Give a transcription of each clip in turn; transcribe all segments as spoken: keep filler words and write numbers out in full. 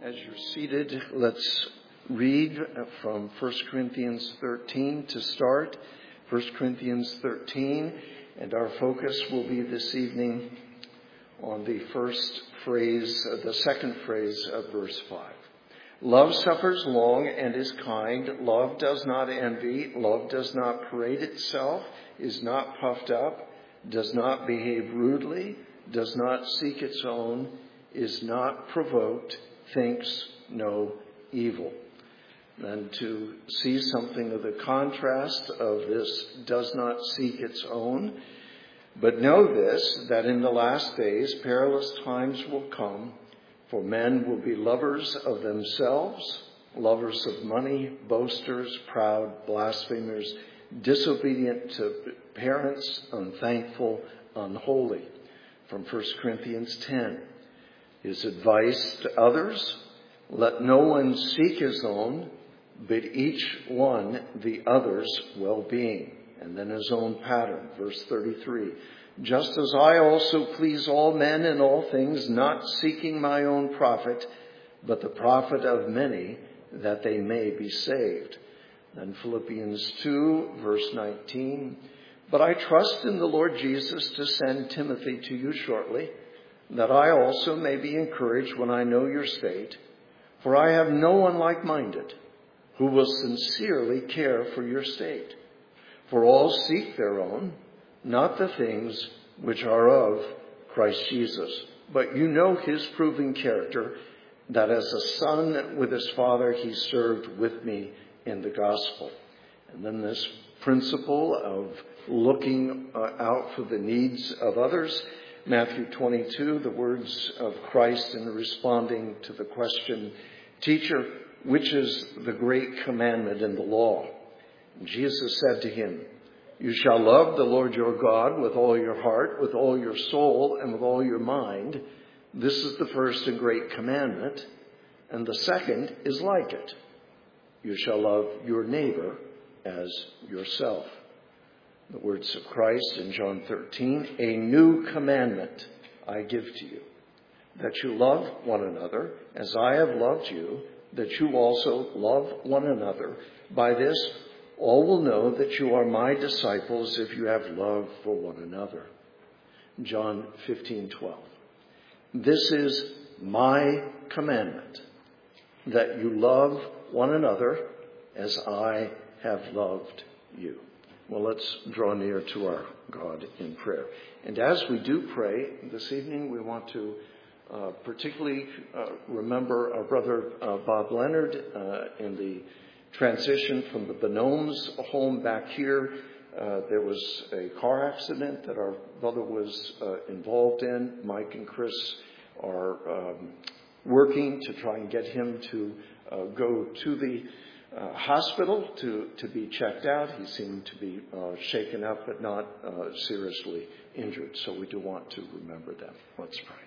As you're seated, let's read from First Corinthians thirteen to start. First Corinthians thirteen, and our focus will be this evening on the first phrase, uh, the second phrase of verse five. Love suffers long and is kind. Love does not envy. Love does not parade itself, is not puffed up, does not behave rudely, does not seek its own, is not provoked, thinks no evil. And to see something of the contrast of this does not seek its own. But know this, that in the last days perilous times will come, for men will be lovers of themselves, lovers of money, boasters, proud, blasphemers, disobedient to parents, unthankful, unholy. From First Corinthians ten. His advice to others, let no one seek his own, but each one the other's well-being. And then his own pattern, verse thirty-three. Just as I also please all men in all things, not seeking my own profit, but the profit of many, that they may be saved. Then Philippians two, verse nineteen. But I trust in the Lord Jesus to send Timothy to you shortly, that I also may be encouraged when I know your state. For I have no one like-minded who will sincerely care for your state. For all seek their own, not the things which are of Christ Jesus. But you know his proven character, that as a son with his father, he served with me in the gospel. And then this principle of looking uh, out for the needs of others. Matthew twenty-two, the words of Christ in responding to the question, Teacher, which is the great commandment in the law? And Jesus said to him, You shall love the Lord your God with all your heart, with all your soul, and with all your mind. This is the first and great commandment. And the second is like it. You shall love your neighbor as yourself. The words of Christ in John thirteen, a new commandment I give to you, that you love one another as I have loved you, that you also love one another. By this, all will know that you are my disciples if you have love for one another. John fifteen twelve. This is my commandment, that you love one another as I have loved you. Well, let's draw near to our God in prayer. And as we do pray this evening, we want to uh, particularly uh, remember our brother uh, Bob Leonard uh, in the transition from the Bonomes home back here. Uh, there was a car accident that our brother was uh, involved in. Mike and Chris are um, working to try and get him to uh, go to the Uh, hospital to, to be checked out. He seemed to be uh, shaken up but not uh, seriously injured. So we do want to remember them. Let's pray.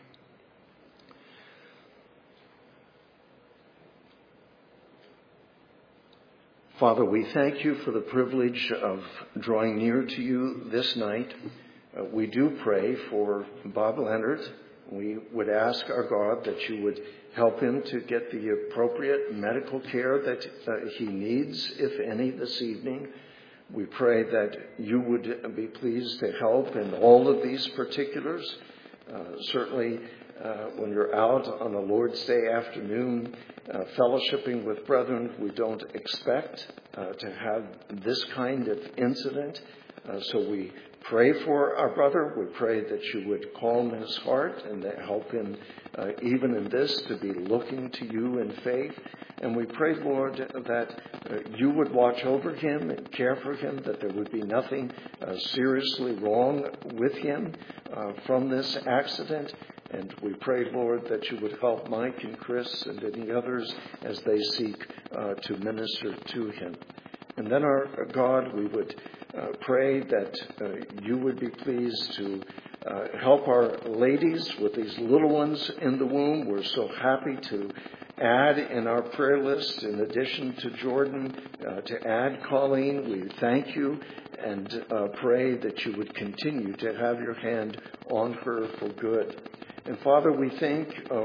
Father, we thank you for the privilege of drawing near to you this night. Uh, we do pray for Bob Leonard. We would ask our God that you would help him to get the appropriate medical care that uh, he needs, if any, this evening. We pray that you would be pleased to help in all of these particulars. Uh, certainly, uh, when you're out on a Lord's Day afternoon, uh, fellowshipping with brethren, we don't expect uh, to have this kind of incident. Uh, so we pray for our brother. We pray that you would calm his heart and that help him uh, even in this to be looking to you in faith. And we pray, Lord, that uh, you would watch over him and care for him, that there would be nothing uh, seriously wrong with him uh, from this accident. And we pray, Lord, that you would help Mike and Chris and any others as they seek uh, to minister to him. And then, our God, we would uh, pray that uh, you would be pleased to uh, help our ladies with these little ones in the womb. We're so happy to add in our prayer list, in addition to Jordan, uh, to add Colleen. We thank you and uh, pray that you would continue to have your hand on her for good. And Father, we think of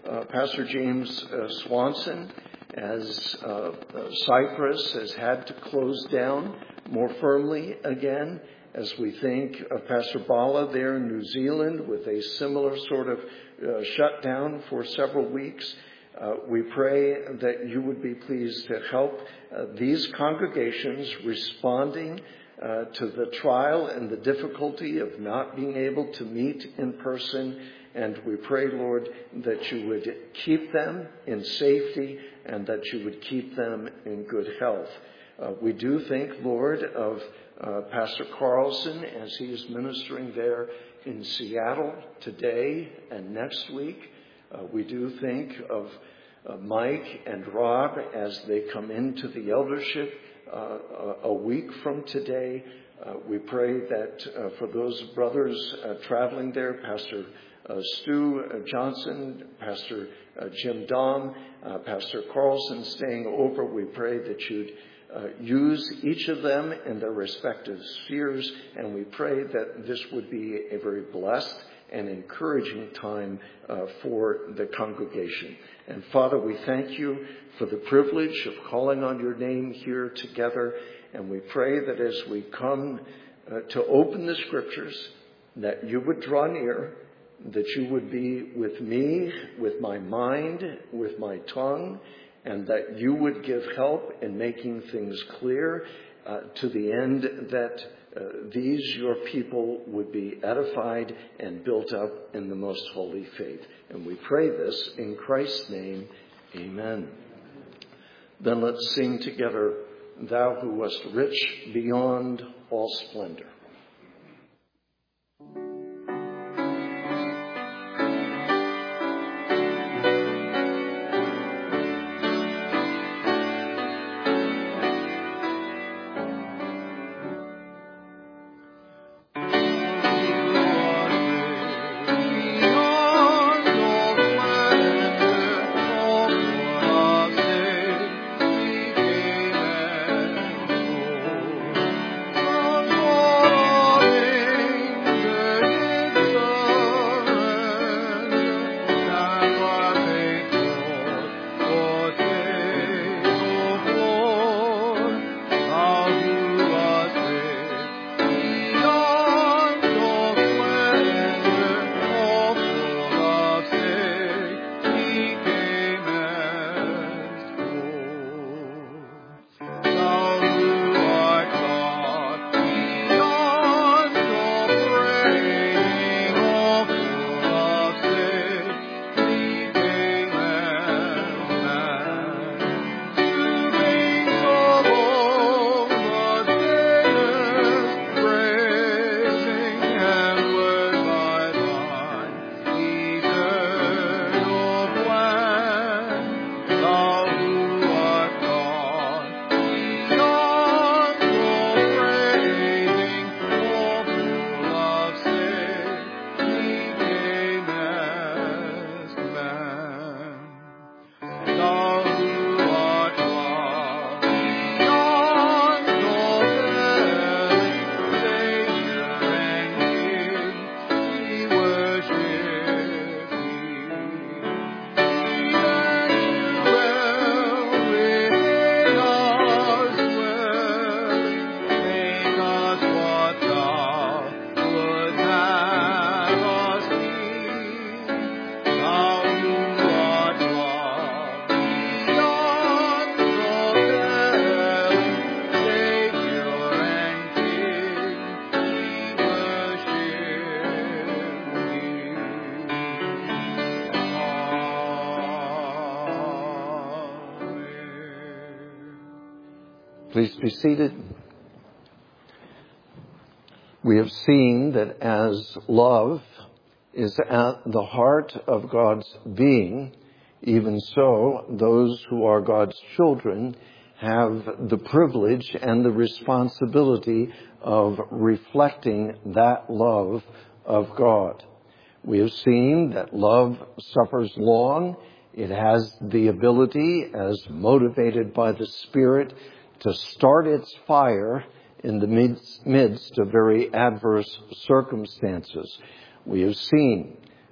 uh, Pastor James uh, Swanson, as uh, uh, Cyprus has had to close down more firmly again, as we think of Pastor Bala there in New Zealand with a similar sort of uh, shutdown for several weeks. Uh, we pray that you would be pleased to help uh, these congregations responding uh, to the trial and the difficulty of not being able to meet in person. And we pray, Lord, that you would keep them in safety and that you would keep them in good health. Uh, we do think, Lord, of uh, Pastor Carlson as he is ministering there in Seattle today and next week. Uh, we do think of uh, Mike and Rob as they come into the eldership uh, a week from today. Uh, we pray that uh, for those brothers uh, traveling there, Pastor uh, Stu uh, Johnson, Pastor uh, Jim Dom, uh, Pastor Carlson staying over, we pray that you'd Uh, use each of them in their respective spheres, and we pray that this would be a very blessed and encouraging time uh, for the congregation. And Father, we thank you for the privilege of calling on your name here together, and we pray that as we come uh, to open the scriptures, that you would draw near, that you would be with me, with my mind, with my tongue, and that you would give help in making things clear uh, to the end that uh, these, your people, would be edified and built up in the most holy faith. And we pray this in Christ's name. Amen. Then let's sing together, Thou who wast rich beyond all splendor. Please be seated. We have seen that as love is at the heart of God's being, even so, those who are God's children have the privilege and the responsibility of reflecting that love of God. We have seen that love suffers long. It has the ability, as motivated by the Spirit, to start its fire in the midst, midst of very adverse circumstances. We have seen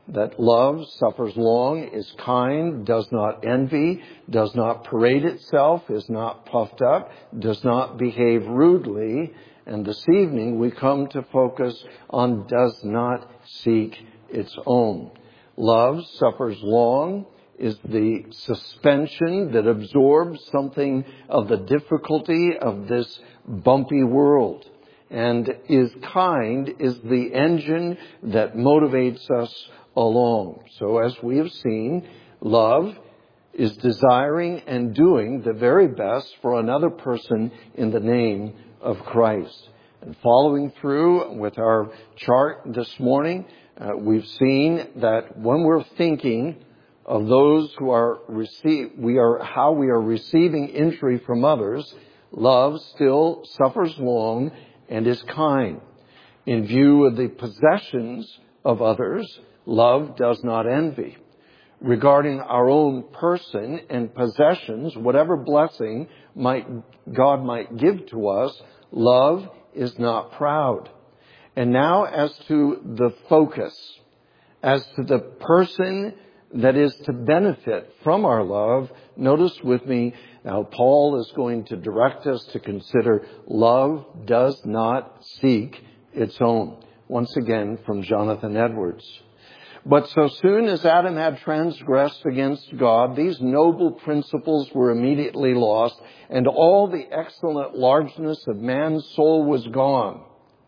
that love suffers long, is kind, does not envy, does not parade itself, is not puffed up, does not behave rudely. And this evening we come to focus on does not seek its own. Love suffers long is the suspension that absorbs something of the difficulty of this bumpy world. And is kind is the engine that motivates us along. So as we have seen, love is desiring and doing the very best for another person in the name of Christ. And following through with our chart this morning, uh, we've seen that when we're thinking of those who are receive, we are how we are receiving injury from others, love still suffers long and is kind. In view of the possessions of others, love does not envy. Regarding our own person and possessions, whatever blessing might God might give to us, love is not proud. And now as to the focus, as to the person that is to benefit from our love, notice with me, now Paul is going to direct us to consider love does not seek its own. Once again from Jonathan Edwards. But so soon as Adam had transgressed against God, these noble principles were immediately lost, and all the excellent largeness of man's soul was gone.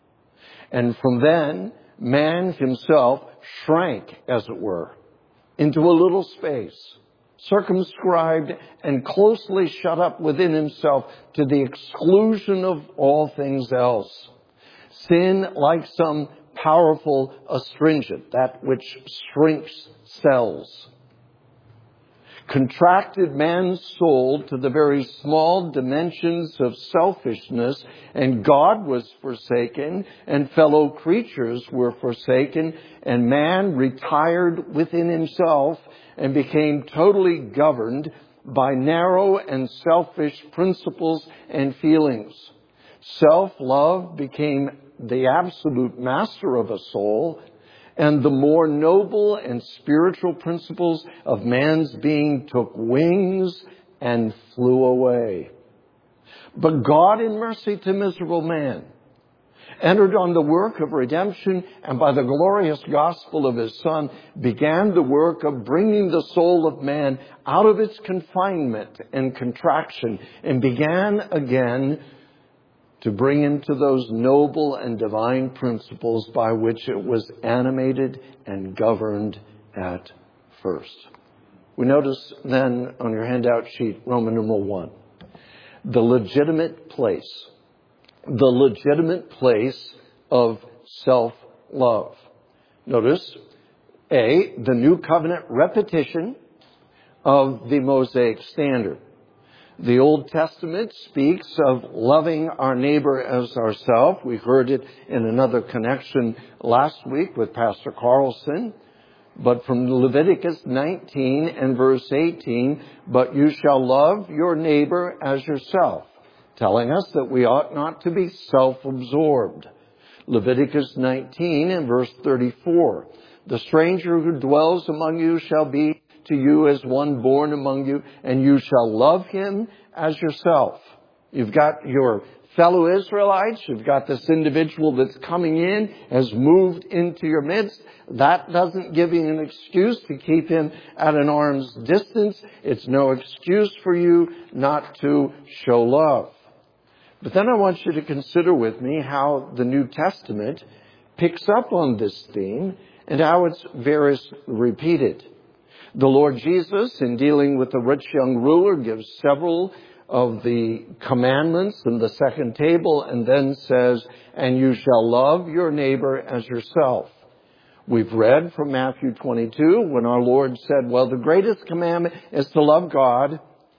And from then, man himself shrank, as it were, into a little space, circumscribed and closely shut up within himself to the exclusion of all things else. Sin, like some powerful astringent, that which shrinks cells, contracted man's soul to the very small dimensions of selfishness, and God was forsaken, and fellow creatures were forsaken, and man retired within himself and became totally governed by narrow and selfish principles and feelings. Self-love became the absolute master of a soul, and the more noble and spiritual principles of man's being took wings and flew away. But God, in mercy to miserable man, entered on the work of redemption, and by the glorious gospel of his Son, began the work of bringing the soul of man out of its confinement and contraction, and began again to bring into those noble and divine principles by which it was animated and governed at first. We notice then on your handout sheet, Roman numeral one, the legitimate place, the legitimate place of self-love. Notice, A, the new covenant repetition of the Mosaic standard. The Old Testament speaks of loving our neighbor as ourselves. We heard it in another connection last week with Pastor Carlson. But from Leviticus nineteen and verse eighteen, but you shall love your neighbor as yourself, telling us that we ought not to be self-absorbed. Leviticus nineteen and verse thirty-four, the stranger who dwells among you shall be to you as one born among you, and you shall love him as yourself. You've got your fellow Israelites, you've got this individual that's coming in, has moved into your midst. That doesn't give you an excuse to keep him at an arm's distance. It's no excuse for you not to show love. But then I want you to consider with me how the New Testament picks up on this theme and how it's variously repeated. The Lord Jesus, in dealing with the rich young ruler, gives several of the commandments in the second table and then says, and you shall love your neighbor as yourself. We've read from Matthew twenty-two when our Lord said, well, the greatest commandment is to love God.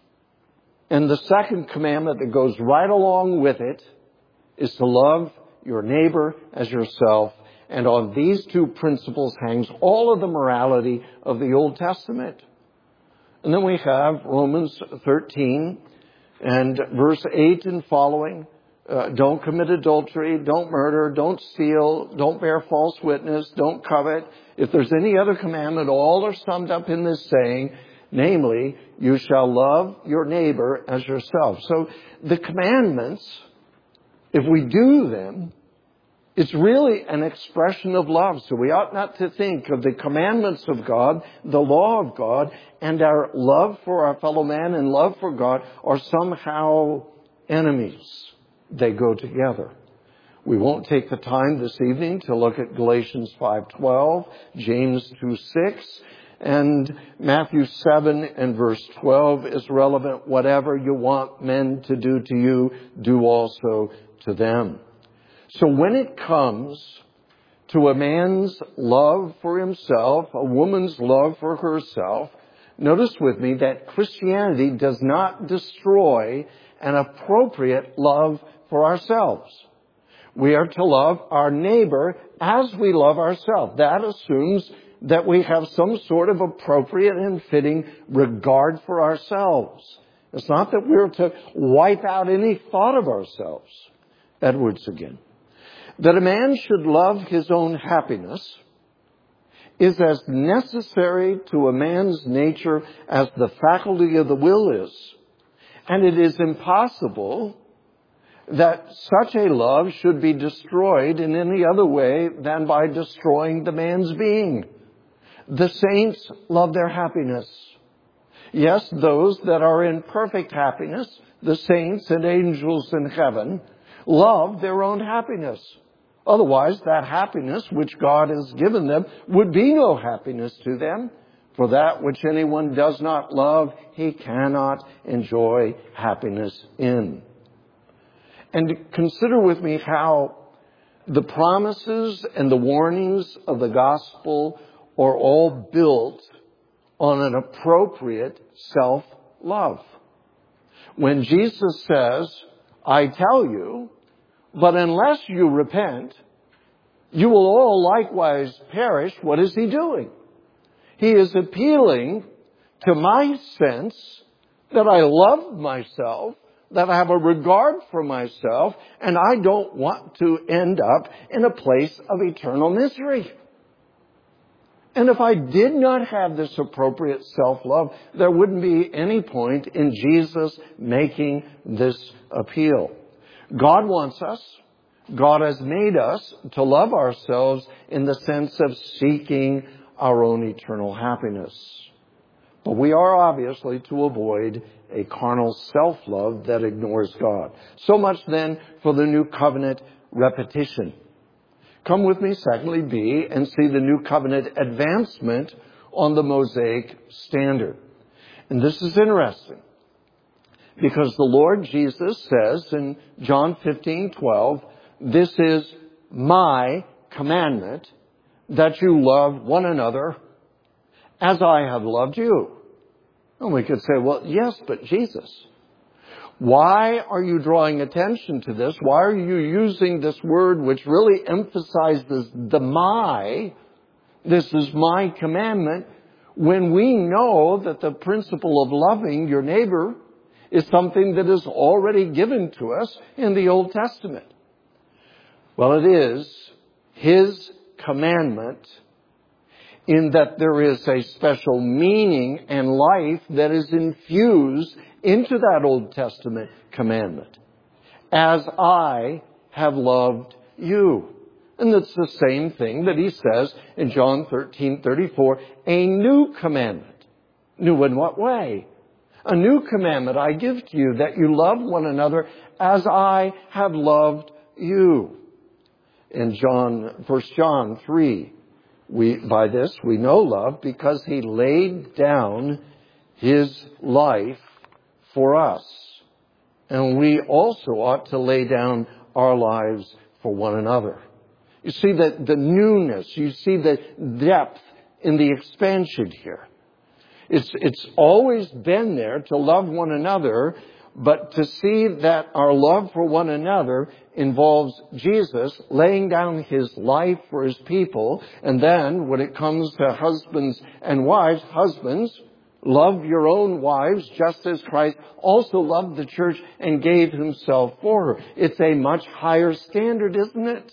And the second commandment that goes right along with it is to love your neighbor as yourself. And on these two principles hangs all of the morality of the Old Testament. And then we have Romans thirteen and verse eight and following. Uh, don't commit adultery, don't murder, don't steal, don't bear false witness, don't covet. If there's any other commandment, all are summed up in this saying, namely, you shall love your neighbor as yourself. So the commandments, if we do them, it's really an expression of love. So we ought not to think of the commandments of God, the law of God, and our love for our fellow man and love for God are somehow enemies. They go together. We won't take the time this evening to look at Galatians five twelve, James two six, and Matthew seven and verse twelve is relevant. Whatever you want men to do to you, do also to them. So when it comes to a man's love for himself, a woman's love for herself, notice with me that Christianity does not destroy an appropriate love for ourselves. We are to love our neighbor as we love ourselves. That assumes that we have some sort of appropriate and fitting regard for ourselves. It's not that we're to wipe out any thought of ourselves. Edwards again. That a man should love his own happiness is as necessary to a man's nature as the faculty of the will is. And it is impossible that such a love should be destroyed in any other way than by destroying the man's being. The saints love their happiness. Yes, those that are in perfect happiness, the saints and angels in heaven, love their own happiness. Otherwise, that happiness which God has given them would be no happiness to them. For that which anyone does not love, he cannot enjoy happiness in. And consider with me how the promises and the warnings of the gospel are all built on an appropriate self-love. When Jesus says, I tell you, but unless you repent, you will all likewise perish, what is he doing? He is appealing to my sense that I love myself, that I have a regard for myself, and I don't want to end up in a place of eternal misery. And if I did not have this appropriate self-love, there wouldn't be any point in Jesus making this appeal. God wants us, God has made us to love ourselves in the sense of seeking our own eternal happiness. But we are obviously to avoid a carnal self-love that ignores God. So much then for the new covenant repetition. Come with me, secondly, B, and see the new covenant advancement on the Mosaic standard. And this is interesting because the Lord Jesus says in John fifteen twelve, this is my commandment, that you love one another as I have loved you. And we could say, well, yes, but Jesus, why are you drawing attention to this? Why are you using this word which really emphasizes the my, this is my commandment, when we know that the principle of loving your neighbor is something that is already given to us in the Old Testament? Well, it is his commandment in that there is a special meaning and life that is infused into that Old Testament commandment. As I have loved you. And it's the same thing that he says in John thirteen thirty-four, a new commandment. New in what way? A new commandment I give to you, that you love one another as I have loved you. In John, First John three, we, by this we know love because he laid down his life for us. And we also ought to lay down our lives for one another. You see that the newness, you see the depth in the expansion here. It's, it's always been there to love one another, but to see that our love for one another involves Jesus laying down his life for his people. And then when it comes to husbands and wives, husbands, Love your own wives just as Christ also loved the church and gave himself for her. It's a much higher standard, isn't it?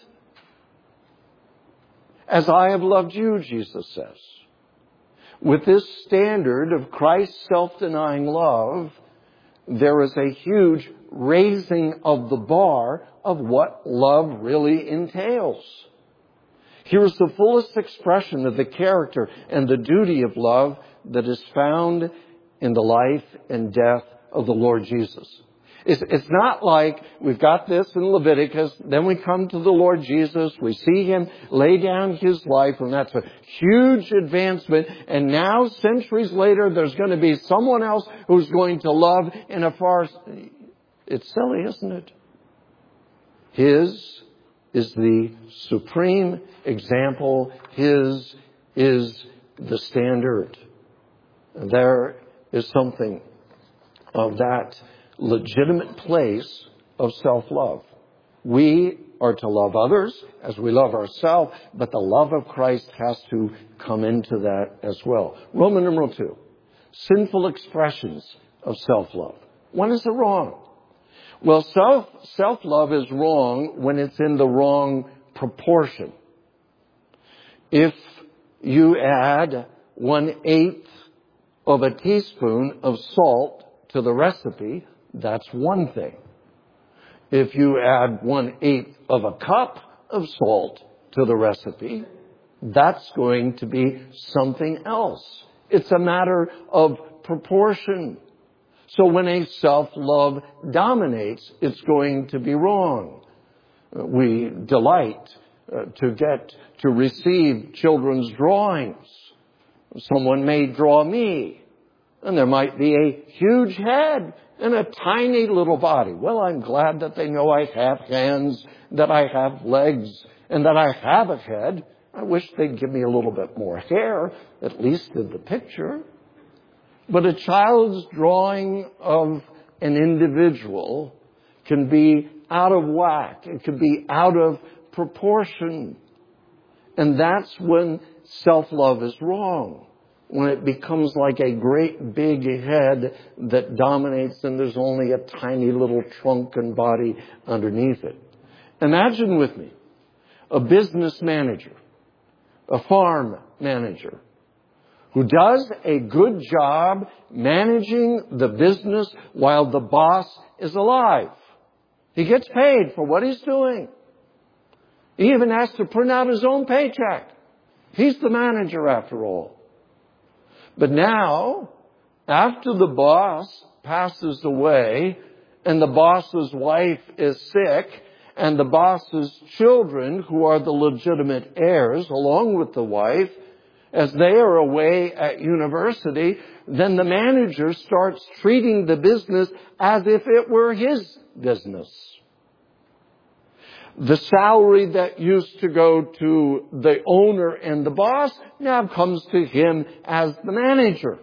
As I have loved you, Jesus says. With this standard of Christ's self-denying love, there is a huge raising of the bar of what love really entails. Here's the fullest expression of the character and the duty of love that is found in the life and death of the Lord Jesus. It's, it's not like we've got this in Leviticus, then we come to the Lord Jesus, we see him lay down his life, and that's a huge advancement, and now, centuries later, there's going to be someone else who's going to love in a far... It's silly, isn't it? His is the supreme example. His is the standard. There is something of that legitimate place of self-love. We are to love others as we love ourselves, but the love of Christ has to come into that as well. Roman numeral two, sinful expressions of self-love. When is it wrong? Well, self, self-love is wrong when it's in the wrong proportion. If you add one-eighth of a teaspoon of salt to the recipe, that's one thing. If you add one-eighth of a cup of salt to the recipe, that's going to be something else. It's a matter of proportion. So when a self-love dominates, it's going to be wrong. We delight uh, to get to receive children's drawings. Someone may draw me, and there might be a huge head and a tiny little body. Well, I'm glad that they know I have hands, that I have legs, and that I have a head. I wish they'd give me a little bit more hair, at least in the picture. But a child's drawing of an individual can be out of whack. It can be out of proportion. And that's when self-love is wrong. When it becomes like a great big head that dominates and there's only a tiny little trunk and body underneath it. Imagine with me a business manager, a farm manager, who does a good job managing the business while the boss is alive. He gets paid for what he's doing. He even has to print out his own paycheck. He's the manager after all. But now, after the boss passes away and the boss's wife is sick and the boss's children, who are the legitimate heirs along with the wife, as they are away at university, then the manager starts treating the business as if it were his business. The salary that used to go to the owner and the boss now comes to him as the manager.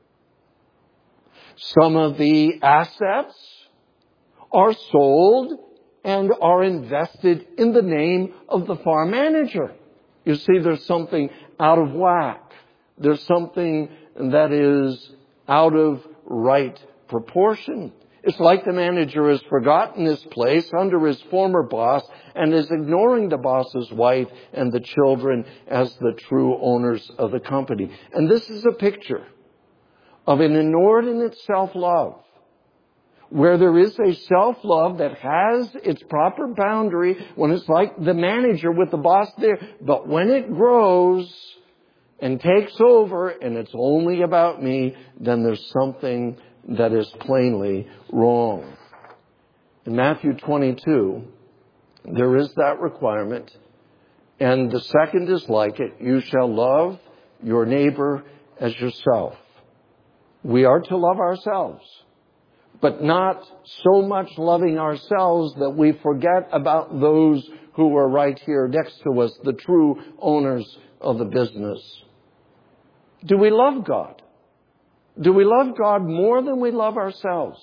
Some of the assets are sold and are invested in the name of the farm manager. You see, there's something out of whack. There's something that is out of right proportion. It's like the manager has forgotten his place under his former boss and is ignoring the boss's wife and the children as the true owners of the company. And this is a picture of an inordinate self-love, where there is a self-love that has its proper boundary when it's like the manager with the boss there. But when it grows and takes over and it's only about me, then there's something that is plainly wrong. In Matthew twenty-two, there is that requirement. And the second is like it. You shall love your neighbor as yourself. We are to love ourselves, but not so much loving ourselves that we forget about those who are right here next to us, the true owners of the business. Do we love God? Do we love God more than we love ourselves?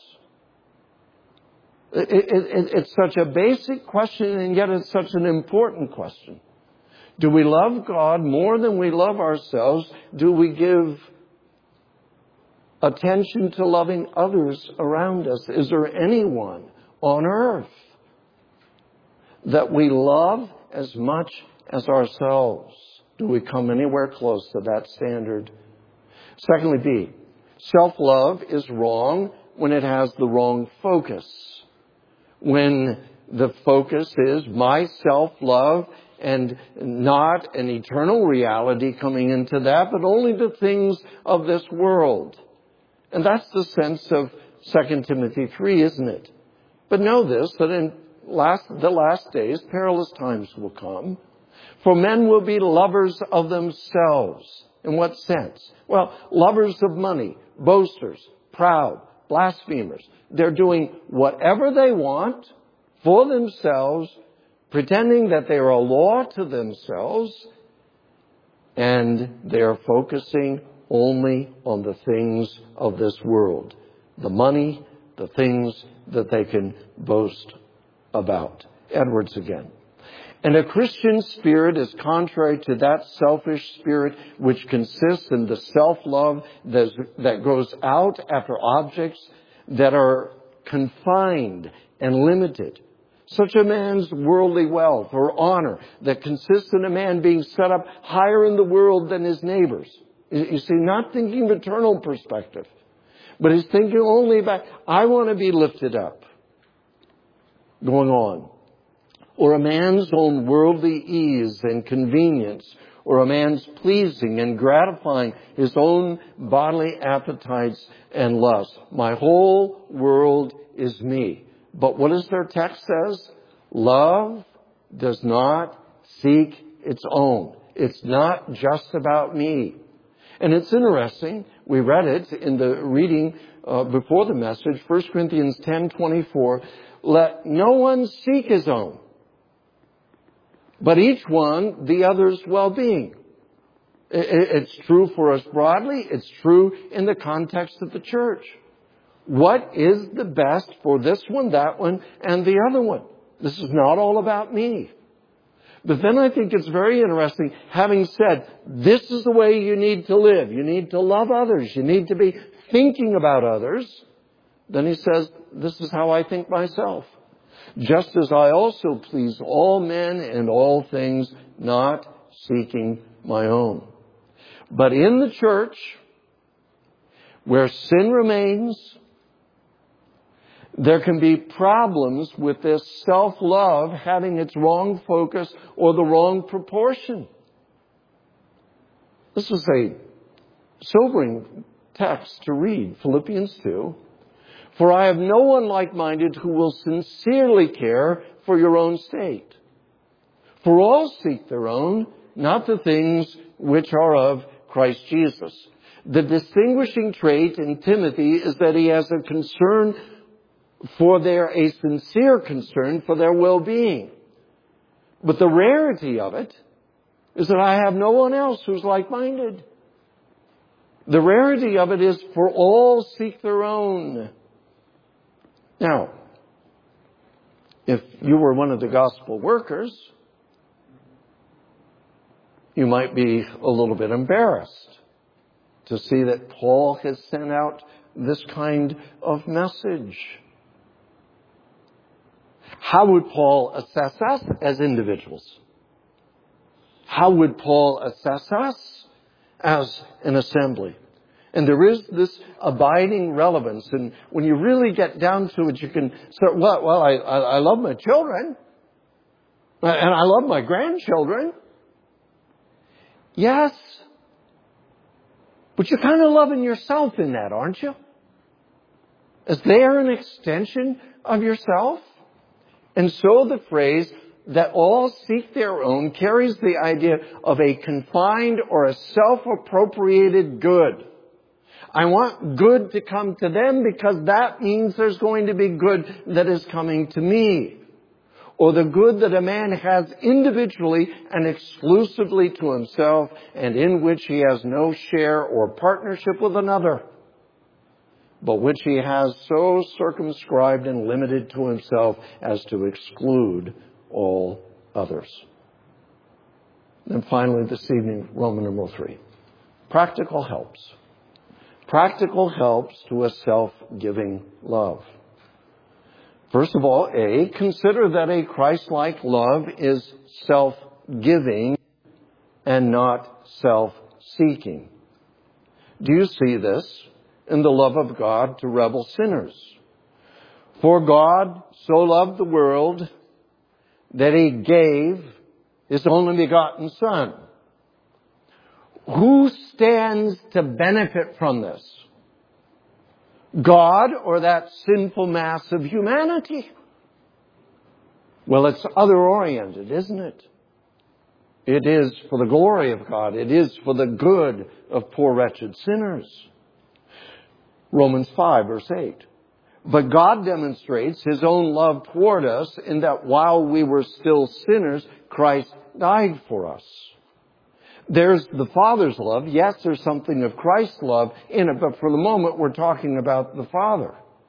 It, it, it, it's such a basic question, and yet it's such an important question. Do we love God more than we love ourselves? Do we give attention to loving others around us? Is there anyone on earth that we love as much as ourselves? Do we come anywhere close to that standard? Secondly, B, self-love is wrong when it has the wrong focus. When the focus is my self-love and not an eternal reality coming into that, but only the things of this world. And that's the sense of Second Timothy three, isn't it? But know this, that in last, the last days, perilous times will come. For men will be lovers of themselves. In what sense? Well, lovers of money, boasters, proud, blasphemers. They're doing whatever they want for themselves, pretending that they are a law to themselves, and they are focusing only on the things of this world. The money, the things that they can boast about. Edwards again. And a Christian spirit is contrary to that selfish spirit which consists in the self-love that goes out after objects that are confined and limited. Such a man's worldly wealth or honor that consists in a man being set up higher in the world than his neighbors. You see, not thinking of eternal perspective, but he's thinking only about, I want to be lifted up. Going on. Or a man's own worldly ease and convenience, or a man's pleasing and gratifying his own bodily appetites and lusts. My whole world is me. But what does their text says? Love does not seek its own. It's not just about me. And it's interesting. We read it in the reading uh, before the message, First Corinthians ten twenty-four. Let no one seek his own, but each one the other's well-being. It's true for us broadly. It's true in the context of the church. What is the best for this one, that one, and the other one? This is not all about me. But then I think it's very interesting, having said, this is the way you need to live. You need to love others. You need to be thinking about others. Then he says, this is how I think myself. Just as I also please all men in all things, not seeking my own. But in the church, where sin remains, there can be problems with this self-love having its wrong focus or the wrong proportion. This was a sobering text to read, Philippians two. For I have no one like-minded who will sincerely care for your own state. For all seek their own, not the things which are of Christ Jesus. The distinguishing trait in Timothy is that he has a concern for their, a sincere concern for their well-being. But the rarity of it is that I have no one else who's like-minded. The rarity of it is for all seek their own. Now, if you were one of the gospel workers, you might be a little bit embarrassed to see that Paul has sent out this kind of message. How would Paul assess us as individuals? How would Paul assess us as an assembly? And there is this abiding relevance. And when you really get down to it, you can say, well, well I, I, I love my children. And I love my grandchildren. Yes. But you're kind of loving yourself in that, aren't you? Is there an extension of yourself? And so the phrase that all seek their own carries the idea of a confined or a self-appropriated good. I want good to come to them because that means there's going to be good that is coming to me. Or the good that a man has individually and exclusively to himself and in which he has no share or partnership with another, but which he has so circumscribed and limited to himself as to exclude all others. And finally this evening, Roman numeral three. Practical helps. practical helps to a self-giving love. First of all, A, consider that a Christ-like love is self-giving and not self-seeking. Do you see this in the love of God to rebel sinners? For God so loved the world that He gave His only begotten Son. Who stands to benefit from this? God or that sinful mass of humanity? Well, it's other-oriented, isn't it? It is for the glory of God. It is for the good of poor wretched sinners. Romans five, verse eight. But God demonstrates His own love toward us in that while we were still sinners, Christ died for us. There's the Father's love. Yes, there's something of Christ's love in it, but for the moment we're talking about the Father.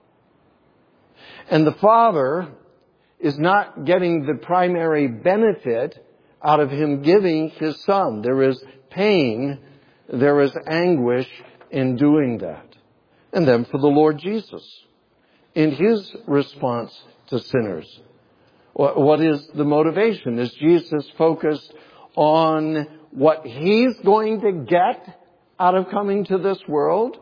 And the Father is not getting the primary benefit out of Him giving His Son. There is pain, there is anguish in doing that. And then for the Lord Jesus, in His response to sinners, what is the motivation? Is Jesus focused on what He's going to get out of coming to this world,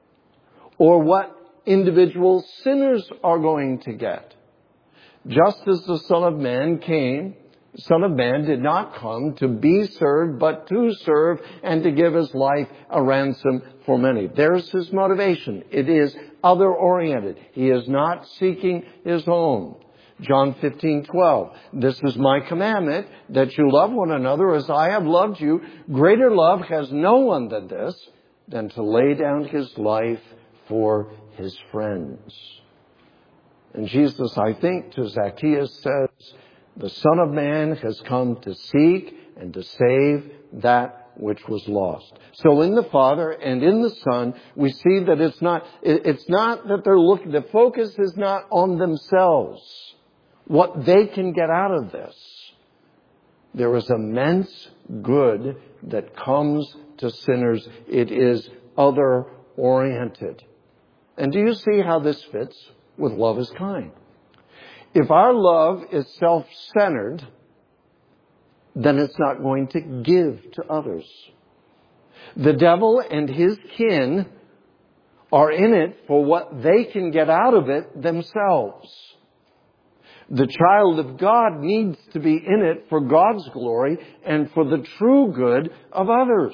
or what individual sinners are going to get? Just as the Son of Man came, the Son of Man did not come to be served, but to serve and to give His life a ransom for many. There's His motivation. It is other-oriented. He is not seeking His own. John fifteen twelve. This is my commandment, that you love one another as I have loved you. Greater love has no one than this, than to lay down His life for His friends. And Jesus, I think, to Zacchaeus says, the Son of Man has come to seek and to save that which was lost. So in the Father and in the Son, we see that it's not, it's not that they're looking, the focus is not on themselves, what they can get out of this. There is immense good that comes to sinners. It is other-oriented. And do you see how this fits with love is kind? If our love is self-centered, then it's not going to give to others. The devil and his kin are in it for what they can get out of it themselves. The child of God needs to be in it for God's glory and for the true good of others.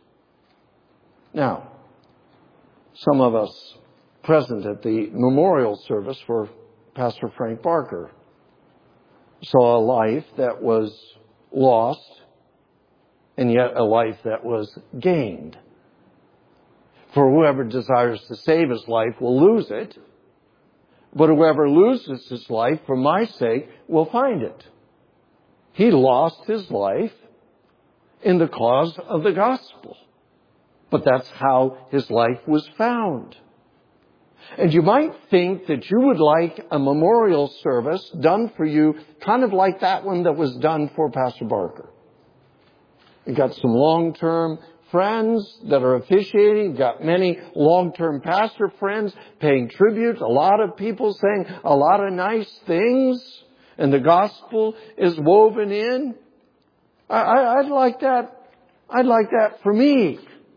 Now, some of us present at the memorial service for Pastor Frank Barker saw a life that was lost and yet a life that was gained. For whoever desires to save his life will lose it, but whoever loses his life for my sake will find it. He lost his life in the cause of the gospel, but that's how his life was found. And you might think that you would like a memorial service done for you, kind of like that one that was done for Pastor Barker. You got some long-term friends that are officiating. You've got many long-term pastor friends paying tribute. A lot of people saying a lot of nice things. And the gospel is woven in. I, I, I'd like that. I'd like that for me.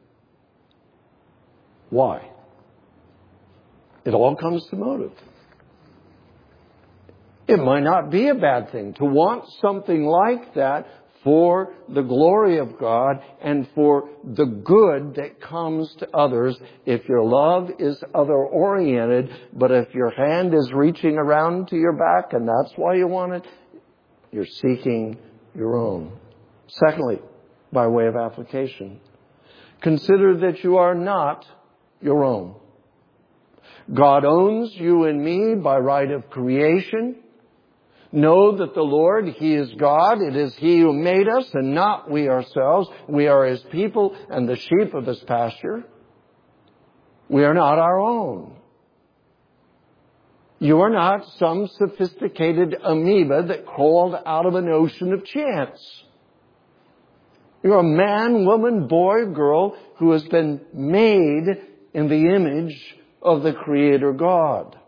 Why? It all comes to motive. It might not be a bad thing to want something like that for the glory of God and for the good that comes to others. If your love is other-oriented, but if your hand is reaching around to your back and that's why you want it, you're seeking your own. Secondly, by way of application, consider that you are not your own. God owns you and me by right of creation. Know that the Lord, He is God. It is He who made us and not we ourselves. We are His people and the sheep of His pasture. We are not our own. You are not some sophisticated amoeba that crawled out of an ocean of chance. You're a man, woman, boy, girl who has been made in the image of the Creator God.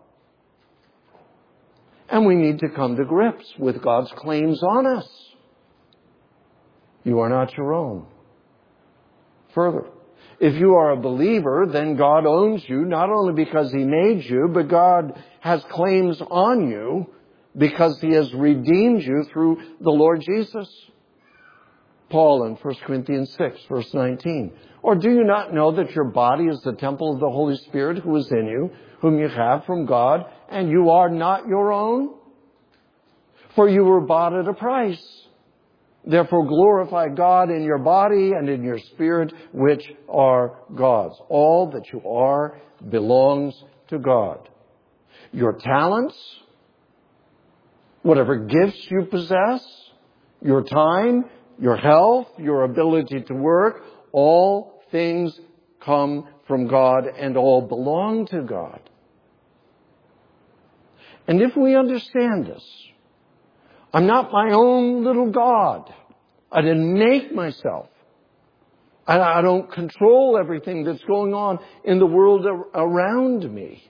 And we need to come to grips with God's claims on us. You are not your own. Further, if you are a believer, then God owns you, not only because He made you, but God has claims on you because He has redeemed you through the Lord Jesus. Paul in First Corinthians six, verse nineteen. Or do you not know that your body is the temple of the Holy Spirit who is in you, whom you have from God, and you are not your own? For you were bought at a price. Therefore glorify God in your body and in your spirit, which are God's. All that you are belongs to God. Your talents, whatever gifts you possess, your time, your health, your ability to work, all things come from God and all belong to God. And if we understand this, I'm not my own little God. I didn't make myself. I don't control everything that's going on in the world around me.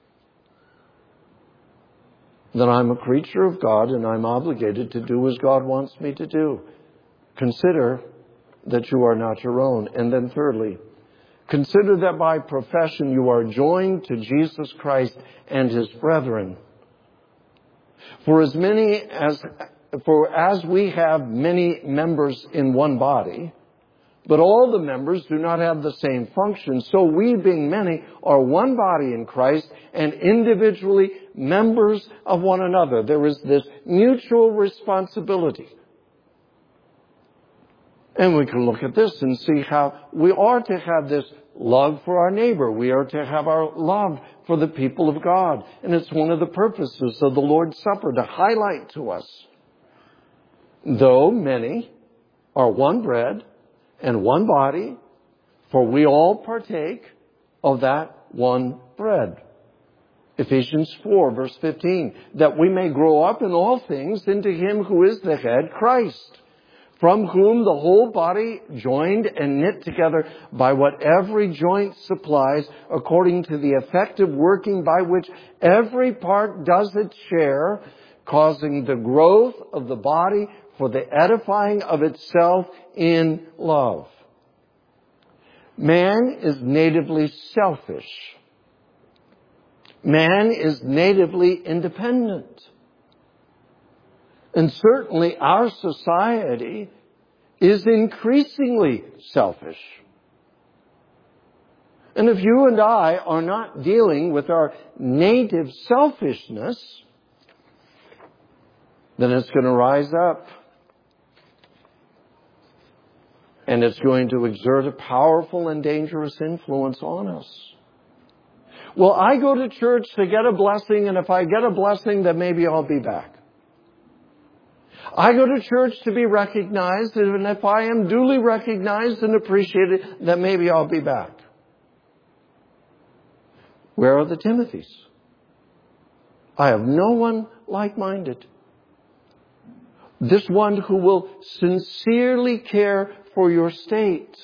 Then I'm a creature of God and I'm obligated to do as God wants me to do. Consider that you are not your own. And then thirdly, consider that by profession you are joined to Jesus Christ and His brethren. For as many as, for as we have many members in one body, but all the members do not have the same function, so we, being many, are one body in Christ and individually members of one another. There is this mutual responsibility. And we can look at this and see how we are to have this love for our neighbor. We are to have our love for the people of God. And it's one of the purposes of the Lord's Supper to highlight to us. Though many are one bread and one body, for we all partake of that one bread. Ephesians four, verse fifteen, that we may grow up in all things into Him who is the head, Christ, from whom the whole body, joined and knit together by what every joint supplies, according to the effective working by which every part does its share, causing the growth of the body for the edifying of itself in love. Man is natively selfish. Man is natively independent. And certainly our society is increasingly selfish. And if you and I are not dealing with our native selfishness, then it's going to rise up. And it's going to exert a powerful and dangerous influence on us. Well, I go to church to get a blessing, and if I get a blessing, then maybe I'll be back. I go to church to be recognized, and if I am duly recognized and appreciated, then maybe I'll be back. Where are the Timothys? I have no one like-minded. This one who will sincerely care for your state.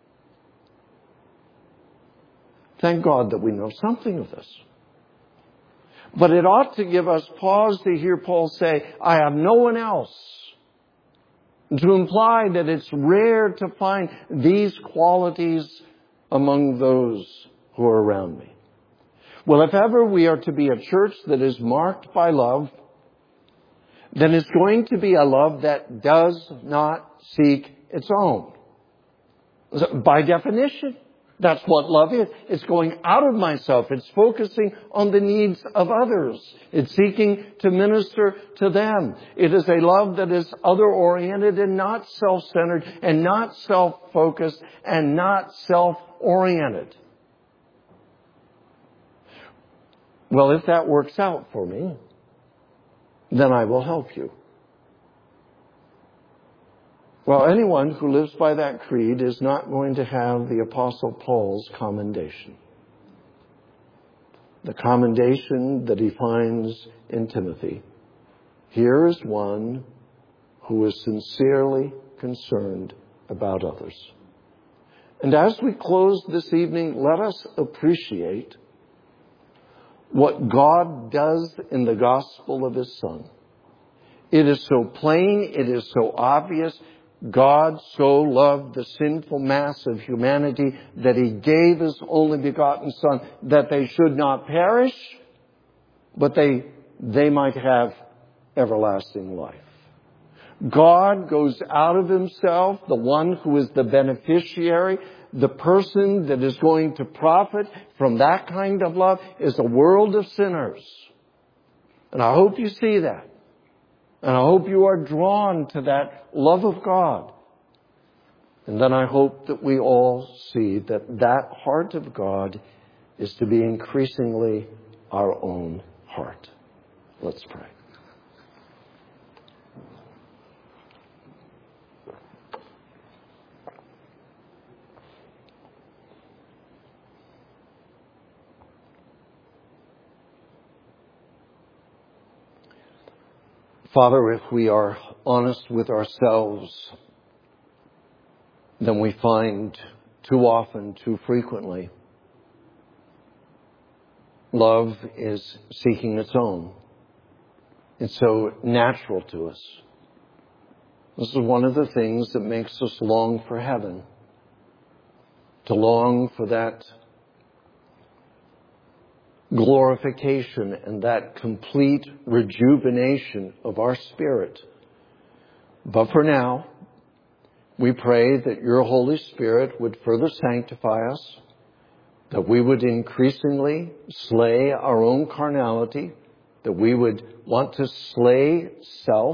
Thank God that we know something of this. But it ought to give us pause to hear Paul say, I have no one else. To imply that it's rare to find these qualities among those who are around me. Well, if ever we are to be a church that is marked by love, then it's going to be a love that does not seek its own. By definition, that's what love is. It's going out of myself. It's focusing on the needs of others. It's seeking to minister to them. It is a love that is other-oriented and not self-centered and not self-focused and not self-oriented. Well, if that works out for me, then I will help you. Well, anyone who lives by that creed is not going to have the Apostle Paul's commendation. The commendation that he finds in Timothy. Here is one who is sincerely concerned about others. And as we close this evening, let us appreciate what God does in the gospel of His Son. It is so plain, it is so obvious. God so loved the sinful mass of humanity that He gave His only begotten Son, that they should not perish, but they, they might have everlasting life. God goes out of Himself, the one who is the beneficiary, the person that is going to profit from that kind of love is a world of sinners. And I hope you see that. And I hope you are drawn to that love of God. And then I hope that we all see that that heart of God is to be increasingly our own heart. Let's pray. Father, if we are honest with ourselves, then we find too often, too frequently, love is seeking its own. It's so natural to us. This is one of the things that makes us long for heaven, to long for that glorification and that complete rejuvenation of our spirit. But for now, we pray that your Holy Spirit would further sanctify us, that we would increasingly slay our own carnality, that we would want to slay self,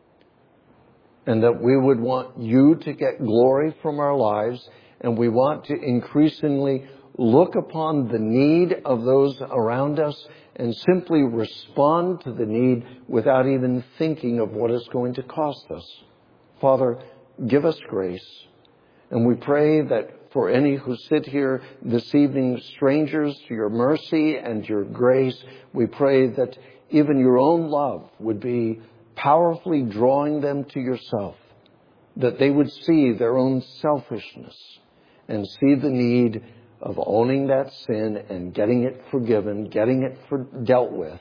and that we would want you to get glory from our lives, and we want to increasingly look upon the need of those around us and simply respond to the need without even thinking of what it's going to cost us. Father, give us grace. And we pray that for any who sit here this evening, strangers to your mercy and your grace, we pray that even your own love would be powerfully drawing them to yourself, that they would see their own selfishness and see the need of owning that sin and getting it forgiven, getting it for, dealt with,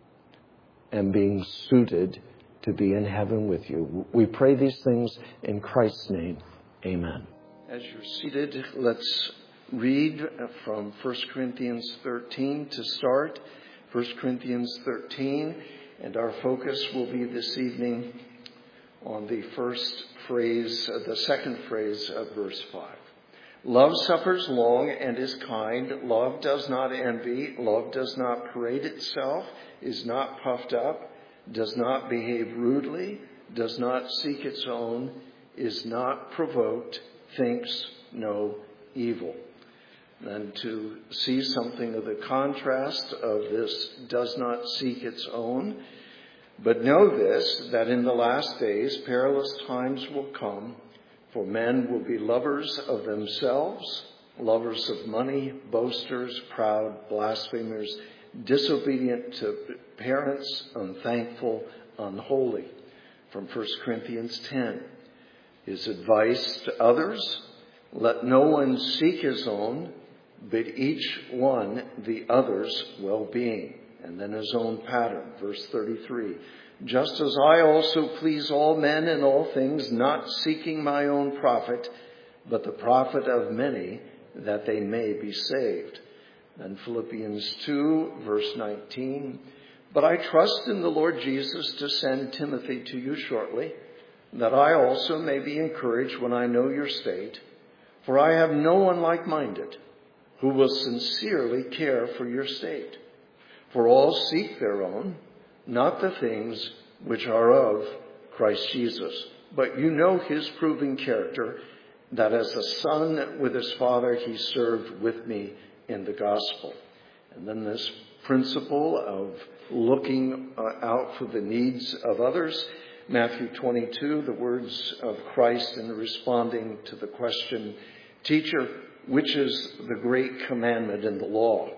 and being suited to be in heaven with you. We pray these things in Christ's name. Amen. As you're seated, let's read from First Corinthians thirteen to start. First Corinthians thirteen, and our focus will be this evening on the first phrase, uh, the second phrase of verse five. Love suffers long and is kind. Love does not envy. Love does not parade itself, is not puffed up, does not behave rudely, does not seek its own, is not provoked, thinks no evil. And to see something of the contrast of this does not seek its own. But know this, that in the last days perilous times will come. For men will be lovers of themselves, lovers of money, boasters, proud, blasphemers, disobedient to parents, unthankful, unholy. From First Corinthians ten. His advice to others, let no one seek his own, but each one the other's well-being. And then his own pattern, verse thirty-three. Just as I also please all men in all things, not seeking my own profit, but the profit of many, that they may be saved. Then Philippians two, verse nineteen. But I trust in the Lord Jesus to send Timothy to you shortly, that I also may be encouraged when I know your state. For I have no one like-minded who will sincerely care for your state. For all seek their own, not the things which are of Christ Jesus. But you know his proven character, that as a son with his father, he served with me in the gospel. And then this principle of looking uh, out for the needs of others. Matthew twenty-two, the words of Christ in responding to the question, Teacher, which is the great commandment in the law?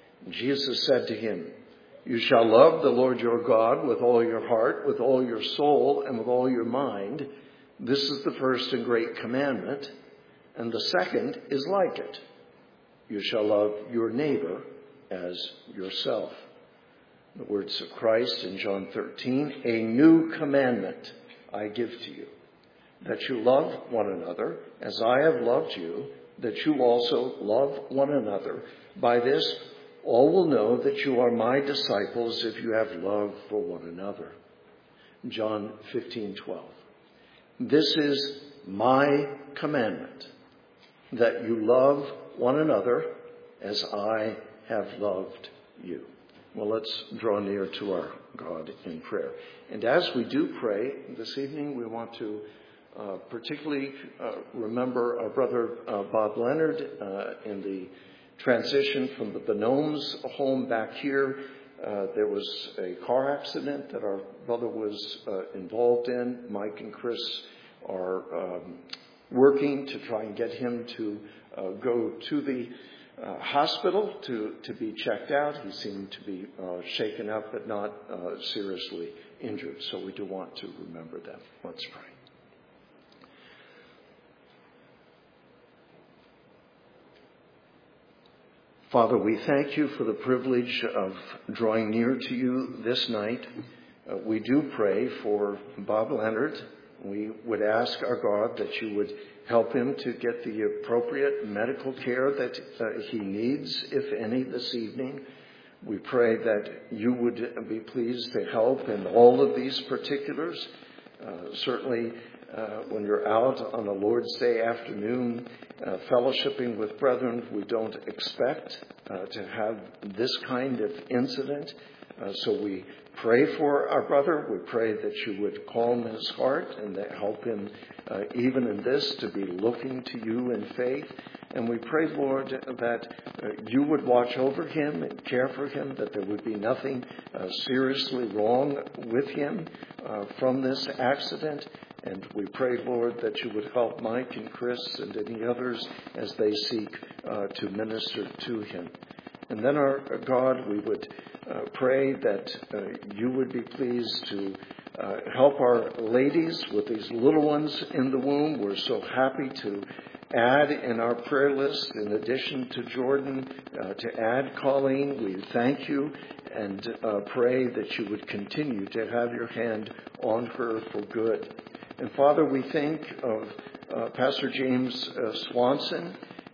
Jesus said to him, You shall love the Lord your God with all your heart, with all your soul, and with all your mind. This is the first and great commandment. And the second is like it. You shall love your neighbor as yourself. The words of Christ in John thirteen, a new commandment I give to you, that you love one another as I have loved you, that you also love one another. By this, all will know that you are my disciples if you have love for one another. John fifteen twelve. This is my commandment, that you love one another as I have loved you. Well, let's draw near to our God in prayer. And as we do pray this evening, we want to uh, particularly uh, remember our brother uh, Bob Leonard uh, in the transition from the Bonomes home back here. Uh, there was a car accident that our brother was uh, involved in. Mike and Chris are um, working to try and get him to uh, go to the uh, hospital to, to be checked out. He seemed to be uh, shaken up but not uh, seriously injured. So we do want to remember them. Let's pray. Father, we thank you for the privilege of drawing near to you this night. Uh, we do pray for Bob Leonard. We would ask our God that you would help him to get the appropriate medical care that uh, he needs, if any, this evening. We pray that you would be pleased to help in all of these particulars. Uh, certainly, uh, when you're out on a Lord's Day afternoon, uh, fellowshipping with brethren, we don't expect uh, to have this kind of incident. Uh, so we pray for our brother. We pray that you would calm his heart and that help him, uh, even in this, to be looking to you in faith. And we pray, Lord, that uh, you would watch over him and care for him, that there would be nothing uh, seriously wrong with him uh, from this accident. And we pray, Lord, that you would help Mike and Chris and any others as they seek uh, to minister to him. And then, our God, we would uh, pray that uh, you would be pleased to uh, help our ladies with these little ones in the womb. We're so happy to add in our prayer list, in addition to Jordan, uh, to add Colleen. We thank you and uh, pray that you would continue to have your hand on her for good. And Father, we think of uh, Pastor James uh, Swanson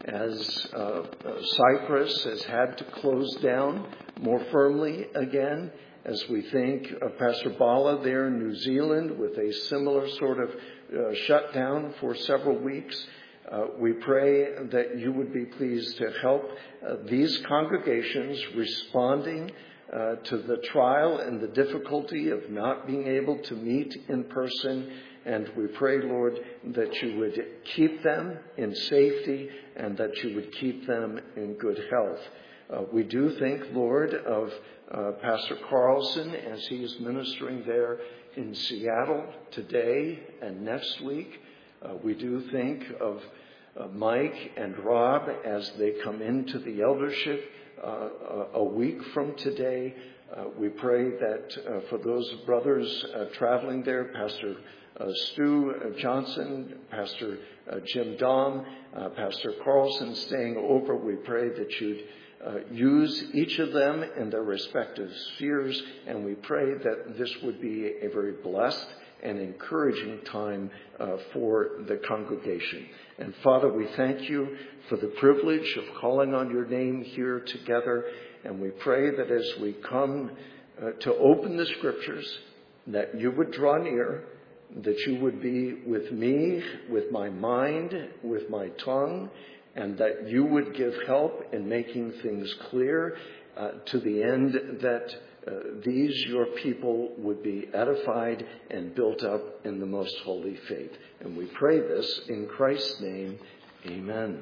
as uh, uh, Cyprus has had to close down more firmly again, as we think of Pastor Bala there in New Zealand with a similar sort of uh, shutdown for several weeks. Uh, we pray that you would be pleased to help uh, these congregations responding uh, to the trial and the difficulty of not being able to meet in person. And we pray, Lord, that you would keep them in safety and that you would keep them in good health. Uh, we do think, Lord, of uh, Pastor Carlson as he is ministering there in Seattle today and next week. Uh, we do think of uh, Mike and Rob as they come into the eldership uh, a week from today. Uh, we pray that uh, for those brothers uh, traveling there, Pastor Uh, Stu uh, Johnson, Pastor uh, Jim Dom, uh, Pastor Carlson staying over, we pray that you'd uh, use each of them in their respective spheres, and we pray that this would be a very blessed and encouraging time uh, for the congregation. And Father, we thank you for the privilege of calling on your name here together, and we pray that as we come uh, to open the scriptures, that you would draw near, that you would be with me, with my mind, with my tongue, and that you would give help in making things clear uh, to the end that uh, these, your people, would be edified and built up in the most holy faith. And we pray this in Christ's name. Amen.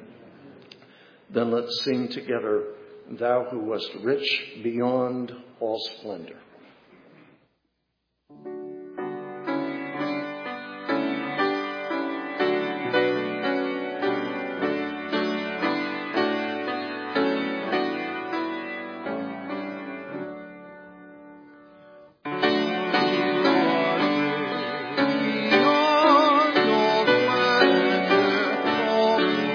Then let's sing together, Thou who wast rich beyond all splendor. Beyond all splendor, all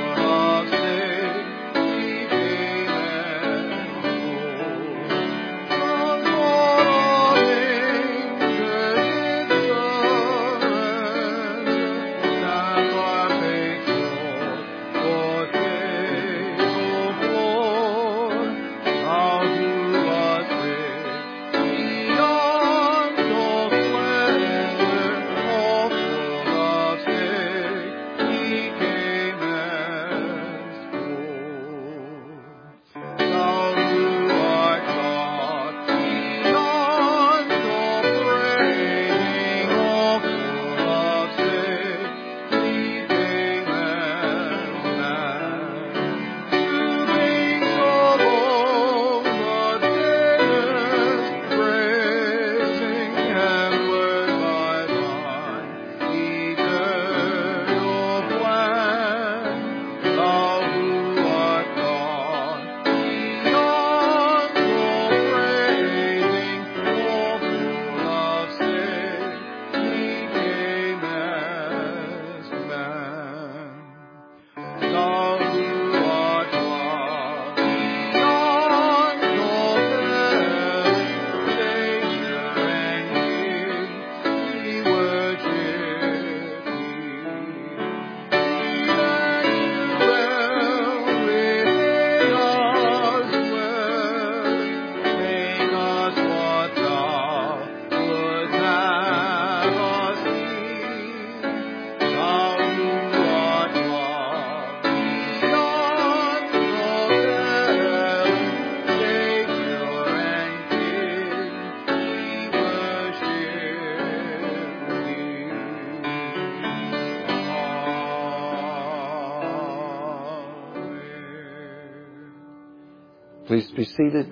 Please be seated.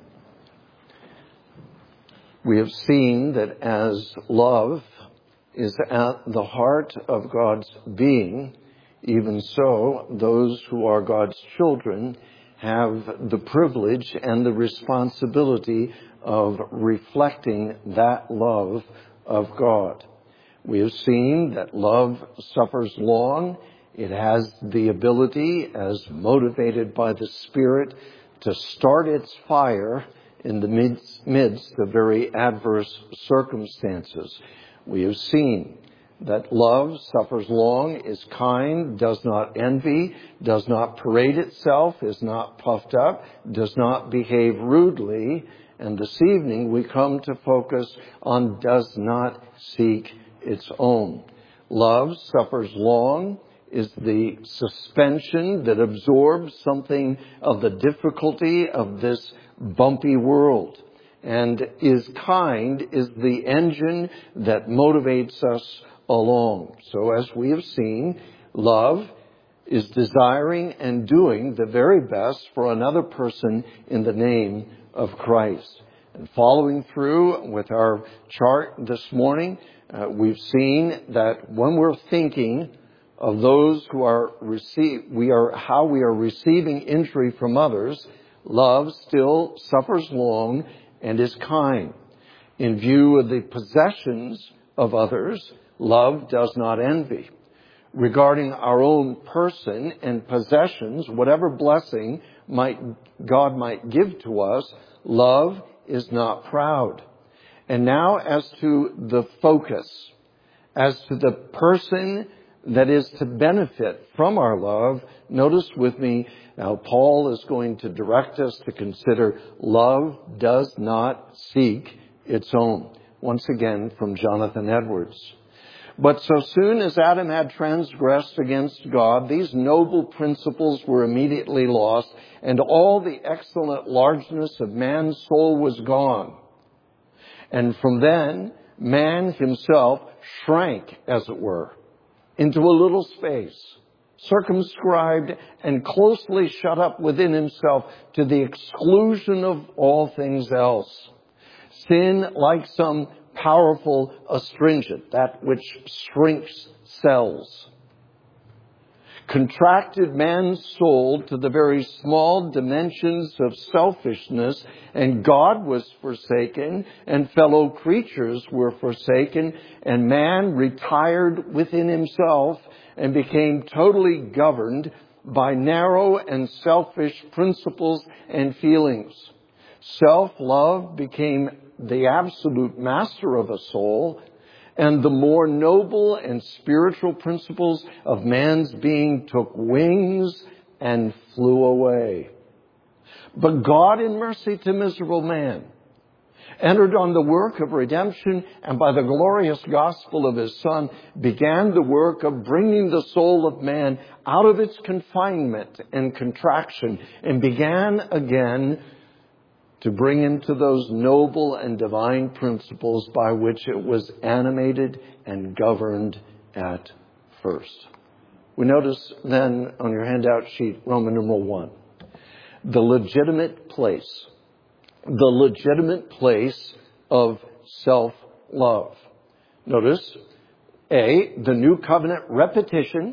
We have seen that as love is at the heart of God's being, even so, those who are God's children have the privilege and the responsibility of reflecting that love of God. We have seen that love suffers long. It has the ability, as motivated by the Spirit, to start its fire in the midst, midst of very adverse circumstances. We have seen that love suffers long, is kind, does not envy, does not parade itself, is not puffed up, does not behave rudely. And this evening we come to focus on does not seek its own. Love suffers long is the suspension that absorbs something of the difficulty of this bumpy world, and is kind is the engine that motivates us along. So as we have seen, love is desiring and doing the very best for another person in the name of Christ. And following through with our chart this morning, uh, we've seen that when we're thinking of those who are receive, we are how we are receiving injury from others, love still suffers long and is kind. In view of the possessions of others, love does not envy. Regarding our own person and possessions, whatever blessing might God might give to us, love is not proud. And now as to the focus, as to the person that is to benefit from our love, notice with me, now Paul is going to direct us to consider love does not seek its own. Once again from Jonathan Edwards. But so soon as Adam had transgressed against God, these noble principles were immediately lost, and all the excellent largeness of man's soul was gone. And from then, man himself shrank, as it were, into a little space, circumscribed and closely shut up within himself to the exclusion of all things else. Sin, like some powerful astringent, that which shrinks cells, contracted man's soul to the very small dimensions of selfishness, and God was forsaken, and fellow creatures were forsaken, and man retired within himself and became totally governed by narrow and selfish principles and feelings. Self-love became the absolute master of a soul, and the more noble and spiritual principles of man's being took wings and flew away. But God, in mercy to miserable man, entered on the work of redemption, and by the glorious gospel of his Son, began the work of bringing the soul of man out of its confinement and contraction, and began again to bring him to those noble and divine principles by which it was animated and governed at first. We notice then on your handout sheet, Roman numeral one, the legitimate place, the legitimate place of self-love. Notice, A, the new covenant repetition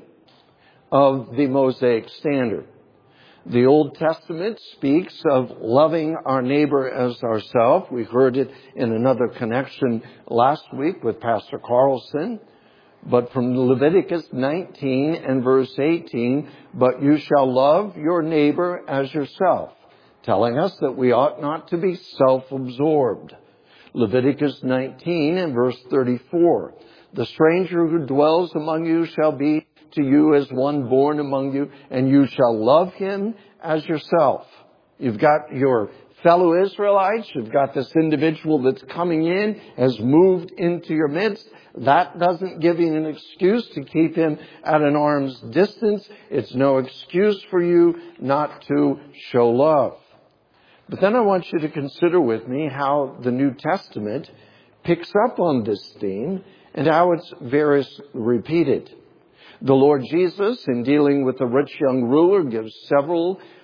of the Mosaic standard. The Old Testament speaks of loving our neighbor as ourselves. We heard it in another connection last week with Pastor Carlson. But from Leviticus nineteen and verse eighteen, but you shall love your neighbor as yourself, telling us that we ought not to be self-absorbed. Leviticus nineteen and verse thirty-four, the stranger who dwells among you shall be to you as one born among you, and you shall love him as yourself. You've got your fellow Israelites, you've got this individual that's coming in, has moved into your midst. That doesn't give you an excuse to keep him at an arm's distance. It's no excuse for you not to show love. But then I want you to consider with me how the New Testament picks up on this theme and how it's variously repeated. The Lord Jesus, in dealing with the rich young ruler, gives several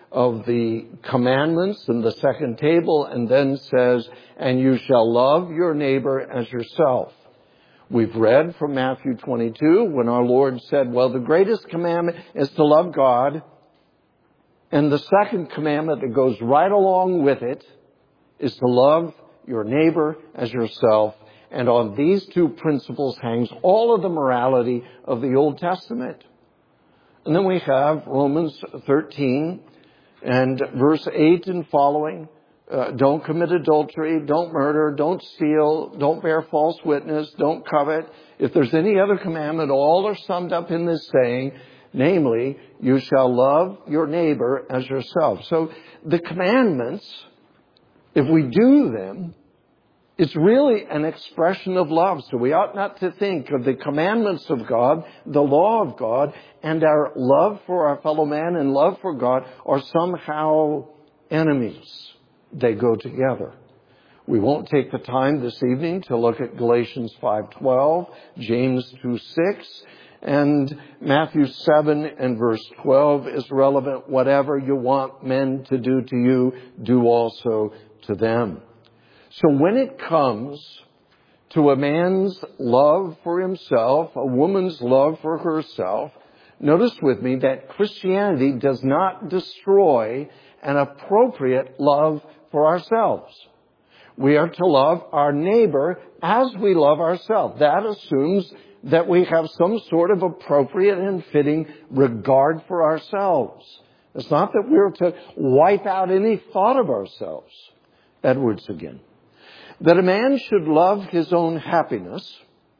of the commandments in the second table, and then says, and you shall love your neighbor as yourself. We've read from Matthew twenty-two when our Lord said, well, the greatest commandment is to love God. And the second commandment that goes right along with it is to love your neighbor as yourself. And on these two principles hangs all of the morality of the Old Testament. And then we have Romans thirteen and verse eight and following. Uh, don't commit adultery, don't murder, don't steal, don't bear false witness, don't covet. If there's any other commandment, all are summed up in this saying, namely, you shall love your neighbor as yourself. So the commandments, if we do them, it's really an expression of love. So we ought not to think of the commandments of God, the law of God, and our love for our fellow man and love for God are somehow enemies. They go together. We won't take the time this evening to look at Galatians five twelve, James two six, and Matthew seven and verse twelve is relevant. Whatever you want men to do to you, do also to them. So when it comes to a man's love for himself, a woman's love for herself, notice with me that Christianity does not destroy an appropriate love for ourselves. We are to love our neighbor as we love ourselves. That assumes that we have some sort of appropriate and fitting regard for ourselves. It's not that we're to wipe out any thought of ourselves. Edwards again. That a man should love his own happiness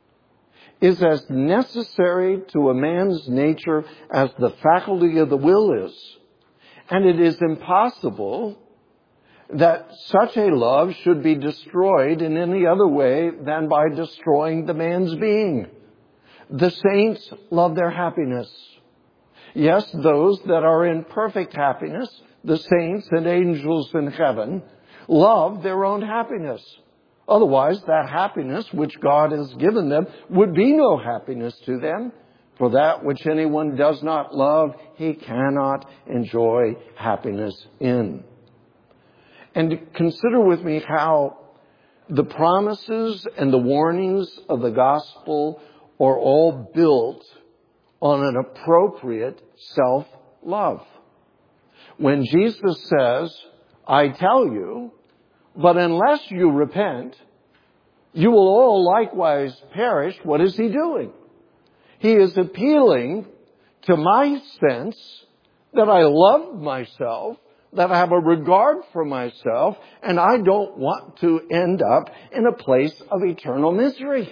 is as necessary to a man's nature as the faculty of the will is. And it is impossible that such a love should be destroyed in any other way than by destroying the man's being. The saints love their happiness. Yes, those that are in perfect happiness, the saints and angels in heaven, love their own happiness. Otherwise, that happiness which God has given them would be no happiness to them. For that which anyone does not love, he cannot enjoy happiness in. And consider with me how the promises and the warnings of the gospel are all built on an appropriate self-love. When Jesus says, I tell you, but unless you repent, you will all likewise perish, what is he doing? He is appealing to my sense that I love myself, that I have a regard for myself, and I don't want to end up in a place of eternal misery.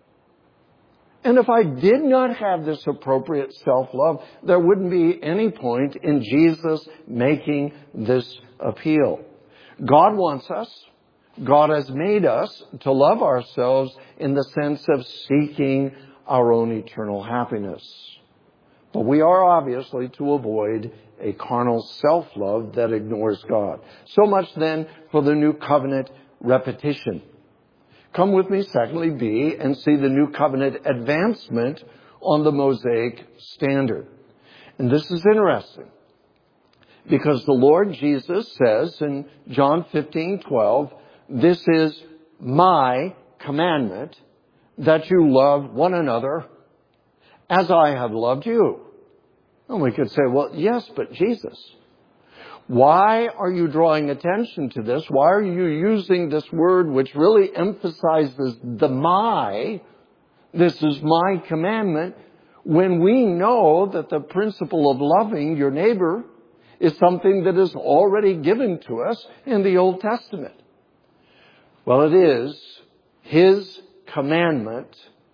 And if I did not have this appropriate self-love, there wouldn't be any point in Jesus making this appeal. God wants us, God has made us to love ourselves in the sense of seeking our own eternal happiness. But we are obviously to avoid a carnal self-love that ignores God. So much then for the new covenant repetition. Come with me, secondly, B, and see the new covenant advancement on the Mosaic standard. And this is interesting because the Lord Jesus says in John fifteen twelve, this is my commandment, that you love one another as I have loved you. And we could say, well, yes, but Jesus, why are you drawing attention to this? Why are you using this word which really emphasizes the my, this is my commandment, when we know that the principle of loving your neighbor is something that is already given to us in the Old Testament? Well, it is his commandment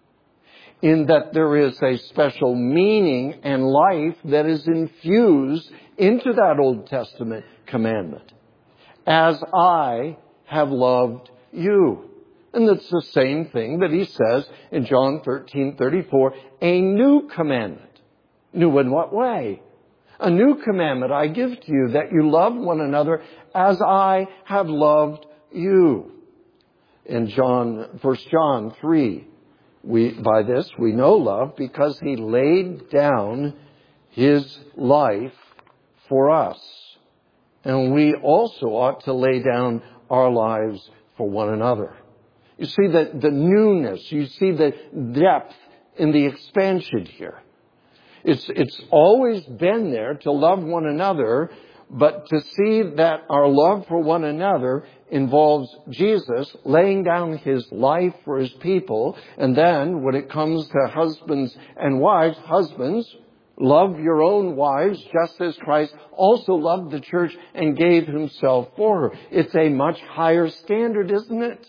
in that there is a special meaning and life that is infused into that Old Testament commandment. As I have loved you. And it's the same thing that he says in John thirteen thirty-four, a new commandment. New in what way? A new commandment I give to you, that you love one another as I have loved you. In John, First John three, we, by this we know love because he laid down his life for us. And we also ought to lay down our lives for one another. You see the, the newness, you see the depth in the expansion here. It's, it's always been there to love one another, but to see that our love for one another involves Jesus laying down his life for his people. And then when it comes to husbands and wives, husbands, love your own wives just as Christ also loved the church and gave himself for her. It's a much higher standard, isn't it?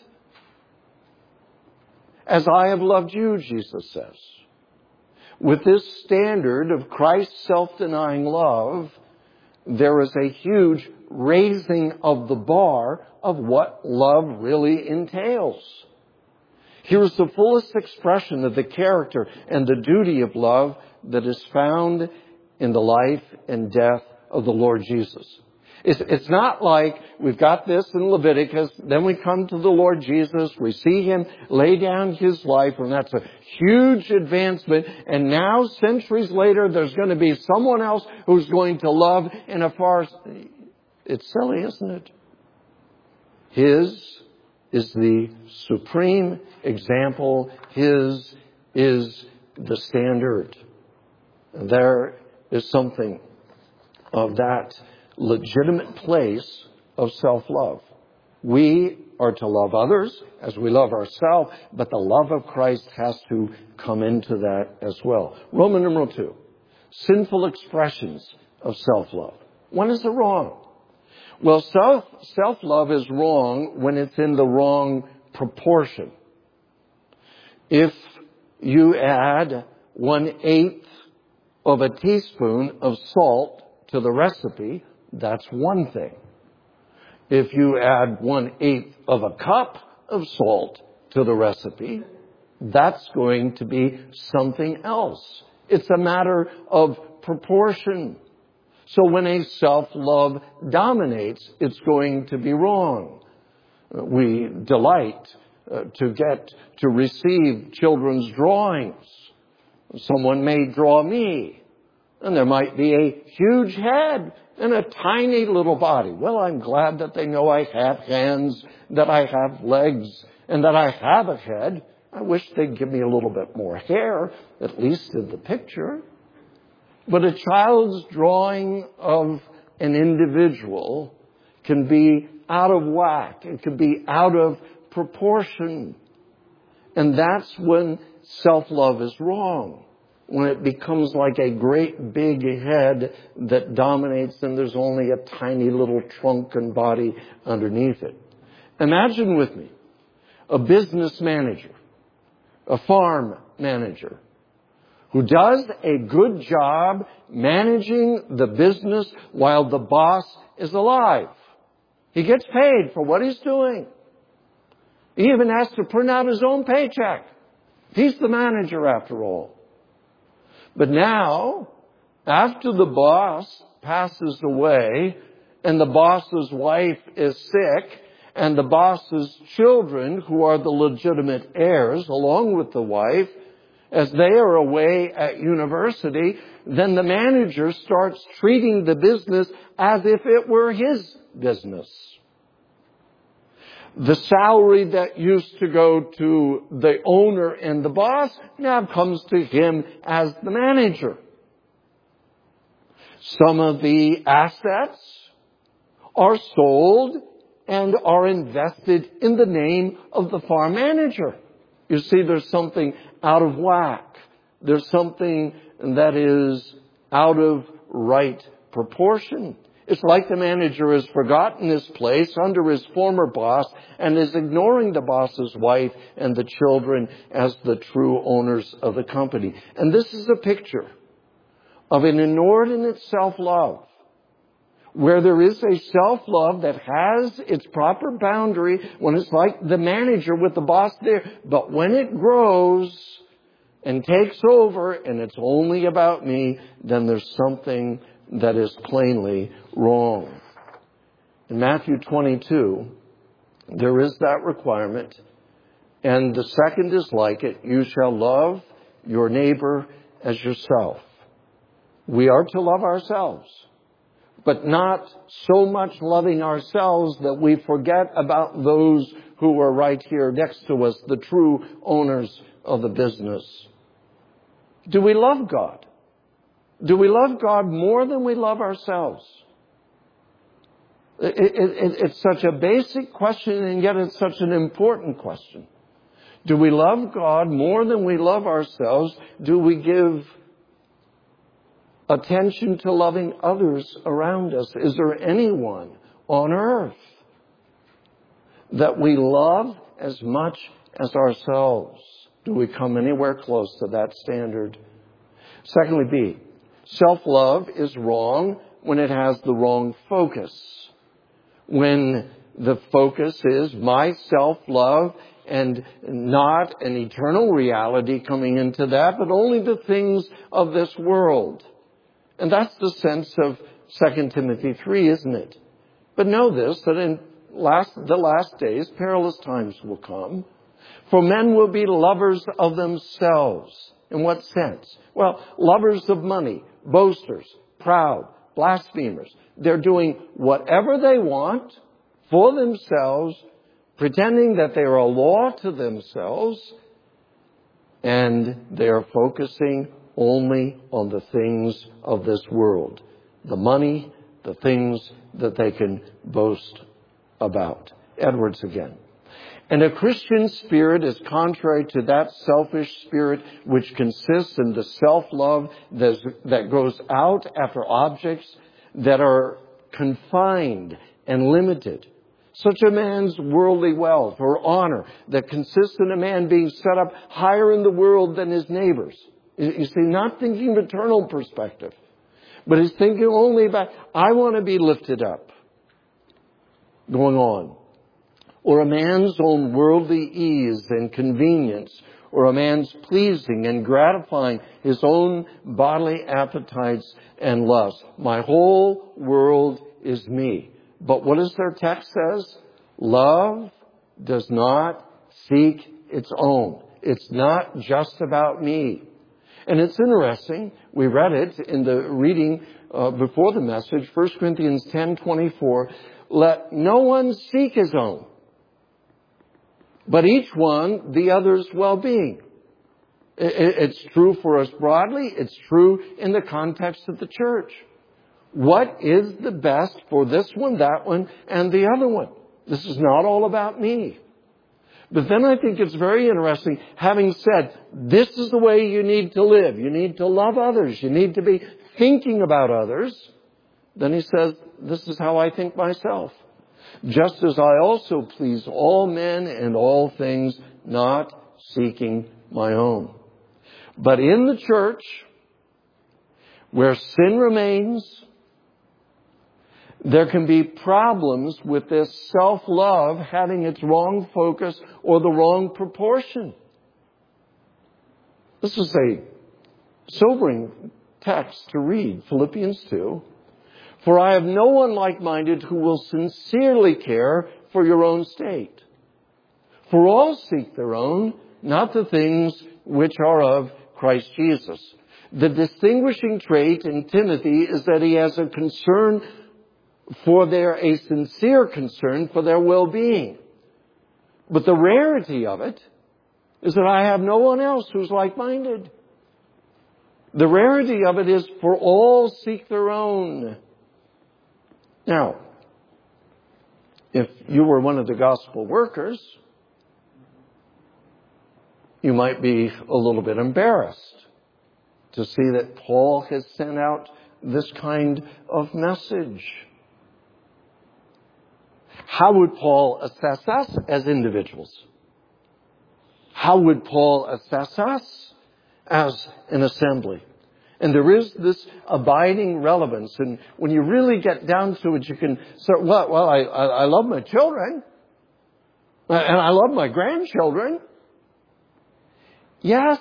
As I have loved you, Jesus says. With this standard of Christ's self-denying love, there is a huge raising of the bar of what love really entails. Here's the fullest expression of the character and the duty of love that is found in the life and death of the Lord Jesus. It's, it's not like we've got this in Leviticus, then we come to the Lord Jesus, we see him lay down his life, and that's a huge advancement, and now, centuries later, there's going to be someone else who's going to love in a far... It's silly, isn't it? His is the supreme example. His is the standard. And there is something of that legitimate place of self-love. We are to love others as we love ourselves, but the love of Christ has to come into that as well. Roman numeral two, sinful expressions of self-love. When is it wrong? Well, self, self-love is wrong when it's in the wrong proportion. If you add one-eighth of a teaspoon of salt to the recipe, that's one thing. If you add one-eighth of a cup of salt to the recipe, that's going to be something else. It's a matter of proportion. So when a self-love dominates, it's going to be wrong. We delight uh, to get to receive children's drawings. Someone may draw me, and there might be a huge head and a tiny little body. Well, I'm glad that they know I have hands, that I have legs, and that I have a head. I wish they'd give me a little bit more hair, at least in the picture. But a child's drawing of an individual can be out of whack. It can be out of proportion. And that's when self-love is wrong. When it becomes like a great big head that dominates and there's only a tiny little trunk and body underneath it. Imagine with me a business manager, a farm manager, who does a good job managing the business while the boss is alive. He gets paid for what he's doing. He even has to print out his own paycheck. He's the manager after all. But now, after the boss passes away and the boss's wife is sick and the boss's children, who are the legitimate heirs along with the wife, as they are away at university, then the manager starts treating the business as if it were his business. The salary that used to go to the owner and the boss now comes to him as the manager. Some of the assets are sold and are invested in the name of the farm manager. You see, there's something out of whack. There's something that is out of right proportion. It's like the manager has forgotten his place under his former boss and is ignoring the boss's wife and the children as the true owners of the company. And this is a picture of an inordinate self-love, where there is a self-love that has its proper boundary when it's like the manager with the boss there. But when it grows and takes over and it's only about me, then there's something that is plainly wrong. In Matthew twenty-two, there is that requirement. And the second is like it. You shall love your neighbor as yourself. We are to love ourselves. but not so much loving ourselves that we forget about those who are right here next to us, the true owners of the business. Do we love God? Do we love God more than we love ourselves? It, it, it, it's such a basic question, and yet it's such an important question. Do we love God more than we love ourselves? Do we give attention to loving others around us? Is there anyone on earth that we love as much as ourselves? Do we come anywhere close to that standard? Secondly, B, self-love is wrong when it has the wrong focus. When the focus is my self-love and not an eternal reality coming into that, but only the things of this world. And that's the sense of Second Timothy three, isn't it? But know this, that in last, the last days, perilous times will come. For men will be lovers of themselves. In what sense? Well, lovers of money, boasters, proud, blasphemers. They're doing whatever they want for themselves, pretending that they are a law to themselves, and they are focusing only on the things of this world. The money, the things that they can boast about. Edwards again. And a Christian spirit is contrary to that selfish spirit which consists in the self-love that goes out after objects that are confined and limited. Such a man's worldly wealth or honor that consists in a man being set up higher in the world than his neighbors. You see, not thinking of eternal perspective, but he's thinking only about, I want to be lifted up. Going on. Or a man's own worldly ease and convenience, or a man's pleasing and gratifying his own bodily appetites and lusts. My whole world is me. But what does their text says? Love does not seek its own. It's not just about me. And it's interesting, we read it in the reading uh, before the message, First Corinthians ten twenty-four. Let no one seek his own, but each one the other's well-being. It's true for us broadly. It's true in the context of the church. What is the best for this one, that one, and the other one? This is not all about me. But then I think it's very interesting, having said, this is the way you need to live. You need to love others. You need to be thinking about others. Then he says, this is how I think myself. Just as I also please all men and all things, not seeking my own. But in the church, where sin remains, there can be problems with this self-love having its wrong focus or the wrong proportion. This is a sobering text to read, Philippians two. For I have no one like-minded who will sincerely care for your own state. For all seek their own, not the things which are of Christ Jesus. The distinguishing trait in Timothy is that he has a concern for their, a sincere concern for their well-being. But the rarity of it is that I have no one else who's like-minded. The rarity of it is for all seek their own. Now, if you were one of the gospel workers, you might be a little bit embarrassed to see that Paul has sent out this kind of message. How would Paul assess us as individuals? How would Paul assess us as an assembly? And there is this abiding relevance. And when you really get down to it, you can say, well, well I, I, I love my children. And I love my grandchildren. Yes.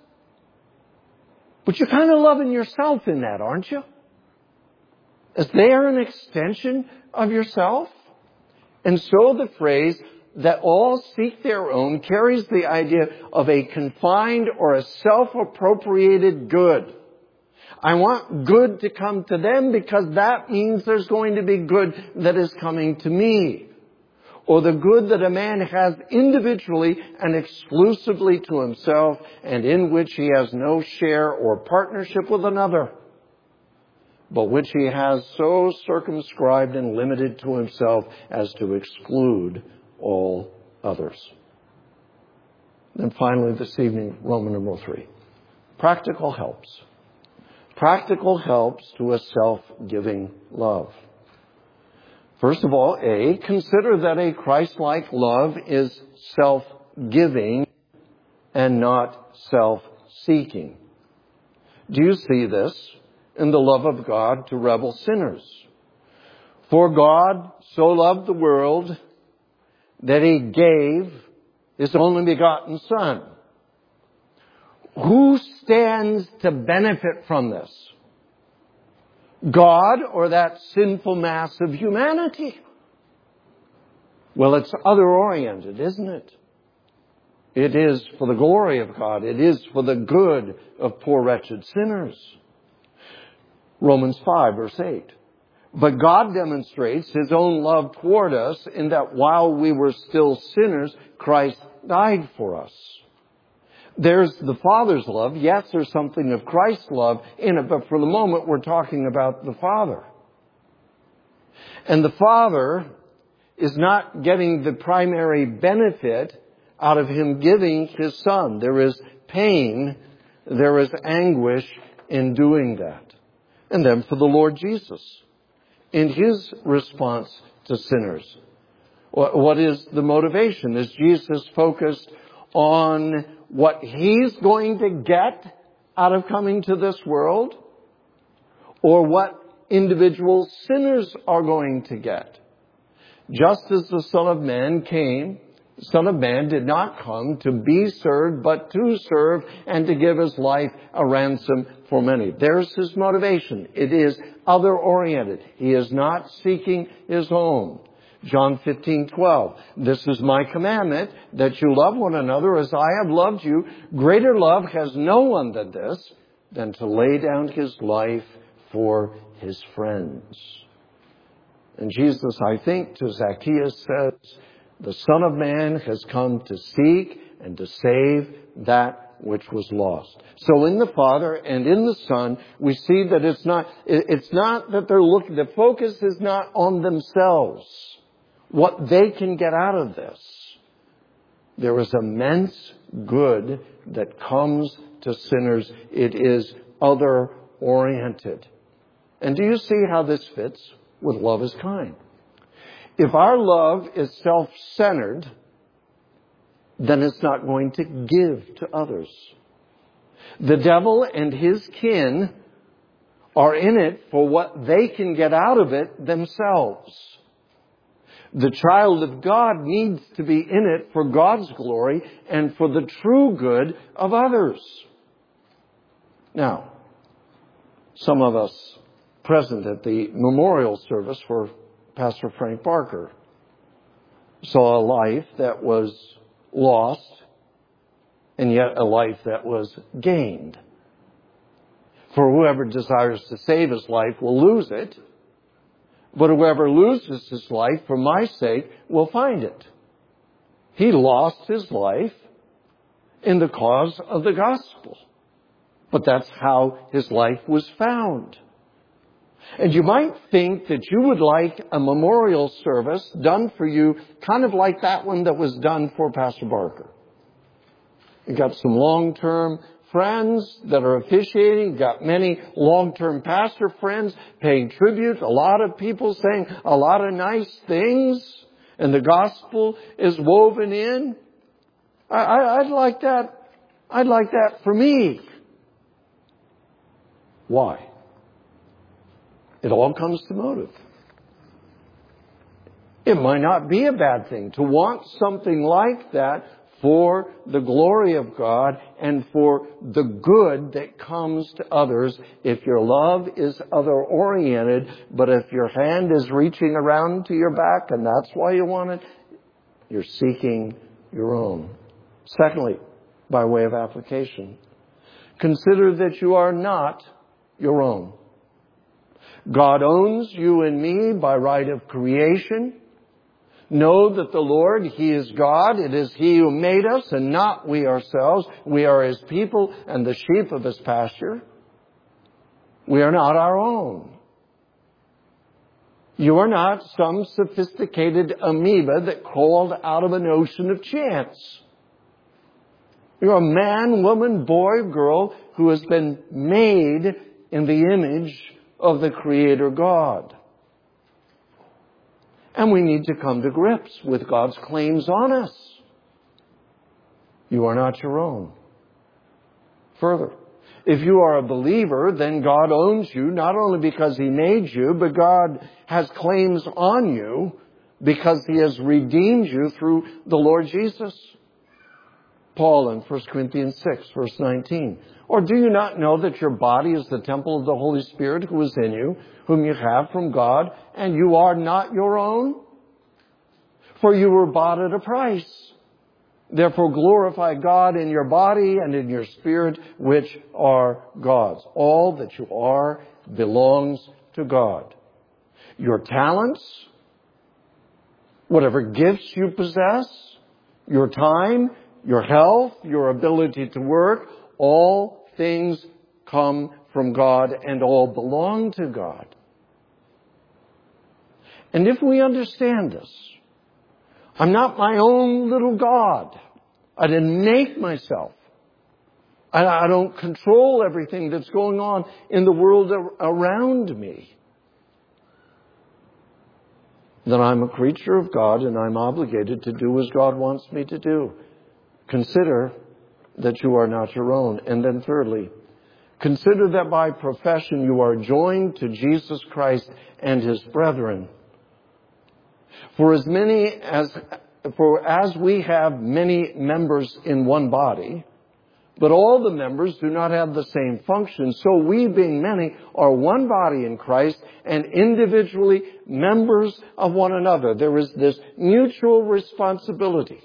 But you're kind of loving yourself in that, aren't you? As they are an extension of yourself. And so the phrase that all seek their own carries the idea of a confined or a self-appropriated good. I want good to come to them because that means there's going to be good that is coming to me. Or the good that a man has individually and exclusively to himself and in which he has no share or partnership with another, but which he has so circumscribed and limited to himself as to exclude all others. Then finally this evening, Roman numeral three. Practical helps. Practical helps to a self-giving love. First of all, A, consider that a Christ-like love is self-giving and not self-seeking. Do you see this in the love of God to rebel sinners? For God so loved the world that He gave His only begotten Son. Who stands to benefit from this? God or that sinful mass of humanity? Well, it's other-oriented, isn't it? It is for the glory of God. It is for the good of poor wretched sinners. Romans five, verse eight. But God demonstrates His own love toward us in that while we were still sinners, Christ died for us. There's the Father's love. Yes, there's something of Christ's love in it, but for the moment we're talking about the Father. And the Father is not getting the primary benefit out of Him giving His Son. There is pain, there is anguish in doing that. And then for the Lord Jesus, in His response to sinners, what is the motivation? Is Jesus focused on what He's going to get out of coming to this world, or what individual sinners are going to get? Just as the Son of Man came, the Son of Man did not come to be served, but to serve and to give His life a ransom for many. There's His motivation. It is other-oriented. He is not seeking His own. John fifteen twelve. This is my commandment, that you love one another as I have loved you. Greater love has no one than this, than to lay down his life for his friends. And Jesus, I think, to Zacchaeus says, the Son of Man has come to seek and to save that which was lost. So in the Father and in the Son, we see that it's not, it's not that they're looking, the focus is not on themselves, what they can get out of this. There is immense good that comes to sinners. It is other-oriented. And do you see how this fits with love is kind? If our love is self-centered, then it's not going to give to others. The devil and his kin are in it for what they can get out of it themselves. The child of God needs to be in it for God's glory and for the true good of others. Now, some of us present at the memorial service for Pastor Frank Barker saw a life that was lost and yet a life that was gained. For whoever desires to save his life will lose it. But whoever loses his life for my sake will find it. He lost his life in the cause of the gospel. But that's how his life was found. And you might think that you would like a memorial service done for you kind of like that one that was done for Pastor Barker. You got some long-term friends that are officiating, got many long-term pastor friends paying tribute, a lot of people saying a lot of nice things, and the gospel is woven in. I, I, I'd like that. I'd like that for me. Why? It all comes to motive. It might not be a bad thing to want something like that for the glory of God and for the good that comes to others if your love is other-oriented, but if your hand is reaching around to your back and that's why you want it, you're seeking your own. Secondly, by way of application, consider that you are not your own. God owns you and me by right of creation. Know that the Lord, He is God. It is He who made us and not we ourselves. We are His people and the sheep of His pasture. We are not our own. You are not some sophisticated amoeba that crawled out of an ocean of chance. You're a man, woman, boy, girl who has been made in the image of the Creator God. And we need to come to grips with God's claims on us. You are not your own. Further, if you are a believer, then God owns you not only because He made you, but God has claims on you because He has redeemed you through the Lord Jesus. Paul in First Corinthians six, verse nineteen. Or do you not know that your body is the temple of the Holy Spirit who is in you, whom you have from God, and you are not your own? For you were bought at a price. Therefore glorify God in your body and in your spirit, which are God's. All that you are belongs to God. Your talents, whatever gifts you possess, your time, your health, your ability to work, all things come from God and all belong to God. And if we understand this, I'm not my own little God. I didn't make myself. I, I don't control everything that's going on in the world around me. Then I'm a creature of God and I'm obligated to do as God wants me to do. Consider that you are not your own. And then thirdly, consider that by profession you are joined to Jesus Christ and His brethren. For as many as, for as we have many members in one body, but all the members do not have the same function, so we being many are one body in Christ and individually members of one another. There is this mutual responsibility.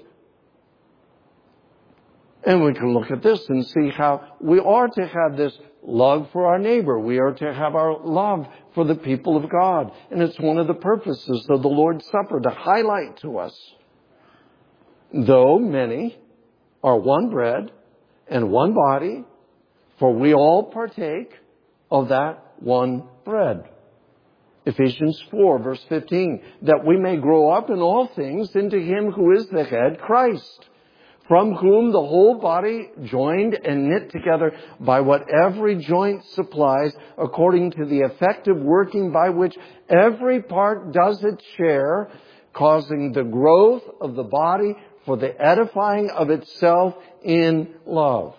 And we can look at this and see how we are to have this love for our neighbor. We are to have our love for the people of God. And it's one of the purposes of the Lord's Supper to highlight to us. Though many are one bread and one body, for we all partake of that one bread. Ephesians four, verse fifteen, that we may grow up in all things into Him who is the head, Christ, from whom the whole body, joined and knit together by what every joint supplies, according to the effective working by which every part does its share, causing the growth of the body for the edifying of itself in love.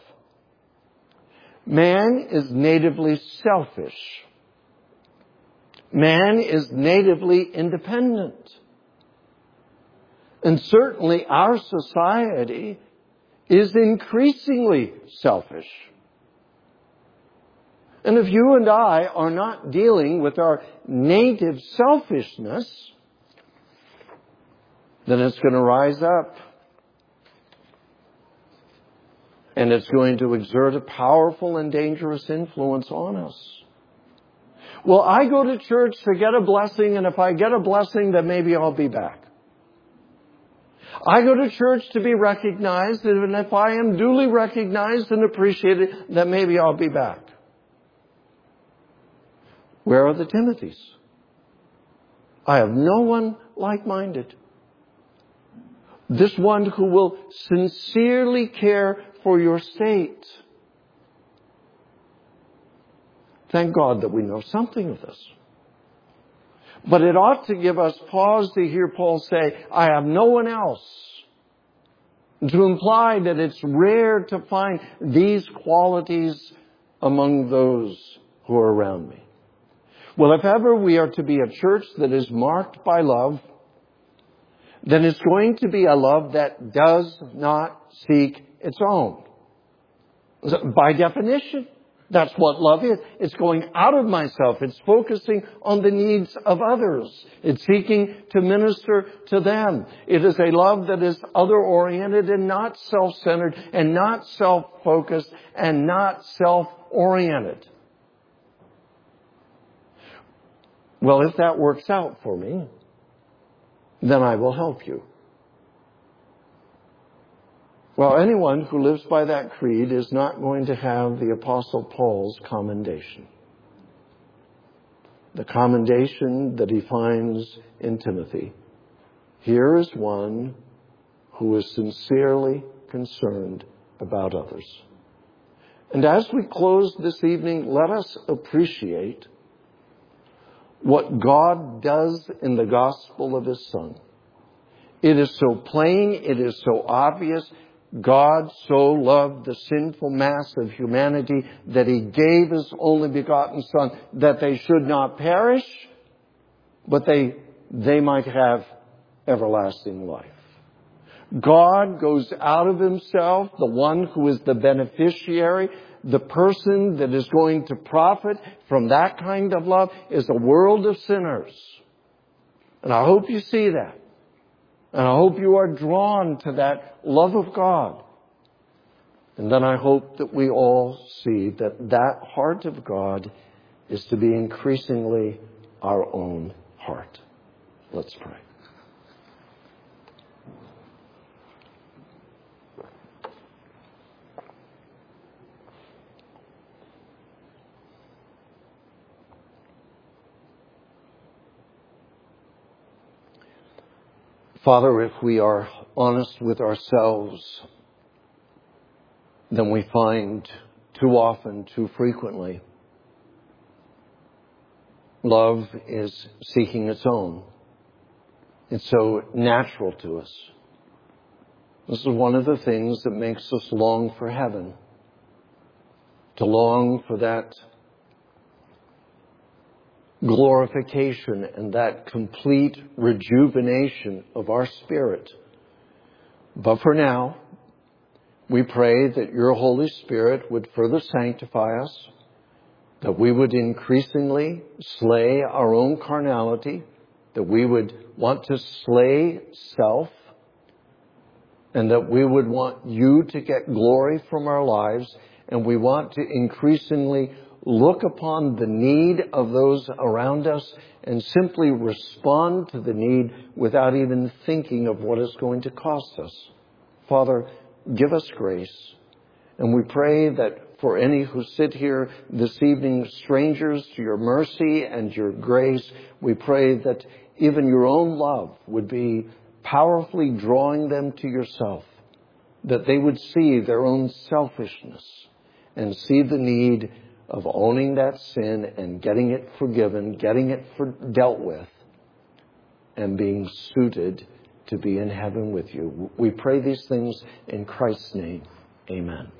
Man is natively selfish. Man is natively independent. And certainly our society is increasingly selfish. And if you and I are not dealing with our native selfishness, then it's going to rise up. And it's going to exert a powerful and dangerous influence on us. Well, I go to church to get a blessing, and if I get a blessing, then maybe I'll be back. I go to church to be recognized, and if I am duly recognized and appreciated, then maybe I'll be back. Where are the Timothys? I have no one like-minded. This one who will sincerely care for your state. Thank God that we know something of this. But it ought to give us pause to hear Paul say, I have no one else. To imply that it's rare to find these qualities among those who are around me. Well, if ever we are to be a church that is marked by love, then it's going to be a love that does not seek its own. By definition, that's what love is. It's going out of myself. It's focusing on the needs of others. It's seeking to minister to them. It is a love that is other-oriented and not self-centered and not self-focused and not self-oriented. Well, if that works out for me, then I will help you. Well, anyone who lives by that creed is not going to have the Apostle Paul's commendation. The commendation that he finds in Timothy. Here is one who is sincerely concerned about others. And as we close this evening, let us appreciate what God does in the gospel of his Son. It is so plain, it is so obvious. God so loved the sinful mass of humanity that he gave his only begotten Son, that they should not perish, but they, they might have everlasting life. God goes out of himself, the one who is the beneficiary, the person that is going to profit from that kind of love is a world of sinners. And I hope you see that. And I hope you are drawn to that love of God. And then I hope that we all see that that heart of God is to be increasingly our own heart. Let's pray. Father, if we are honest with ourselves, then we find too often, too frequently, love is seeking its own. It's so natural to us. This is one of the things that makes us long for heaven, to long for that glorification and that complete rejuvenation of our spirit. But for now, we pray that your Holy Spirit would further sanctify us, that we would increasingly slay our own carnality, that we would want to slay self, and that we would want you to get glory from our lives, and we want to increasingly look upon the need of those around us and simply respond to the need without even thinking of what it's going to cost us. Father, give us grace. And we pray that for any who sit here this evening, strangers to your mercy and your grace, we pray that even your own love would be powerfully drawing them to yourself, that they would see their own selfishness and see the need of owning that sin and getting it forgiven, getting it for, dealt with, and being suited to be in heaven with you. We pray these things in Christ's name. Amen.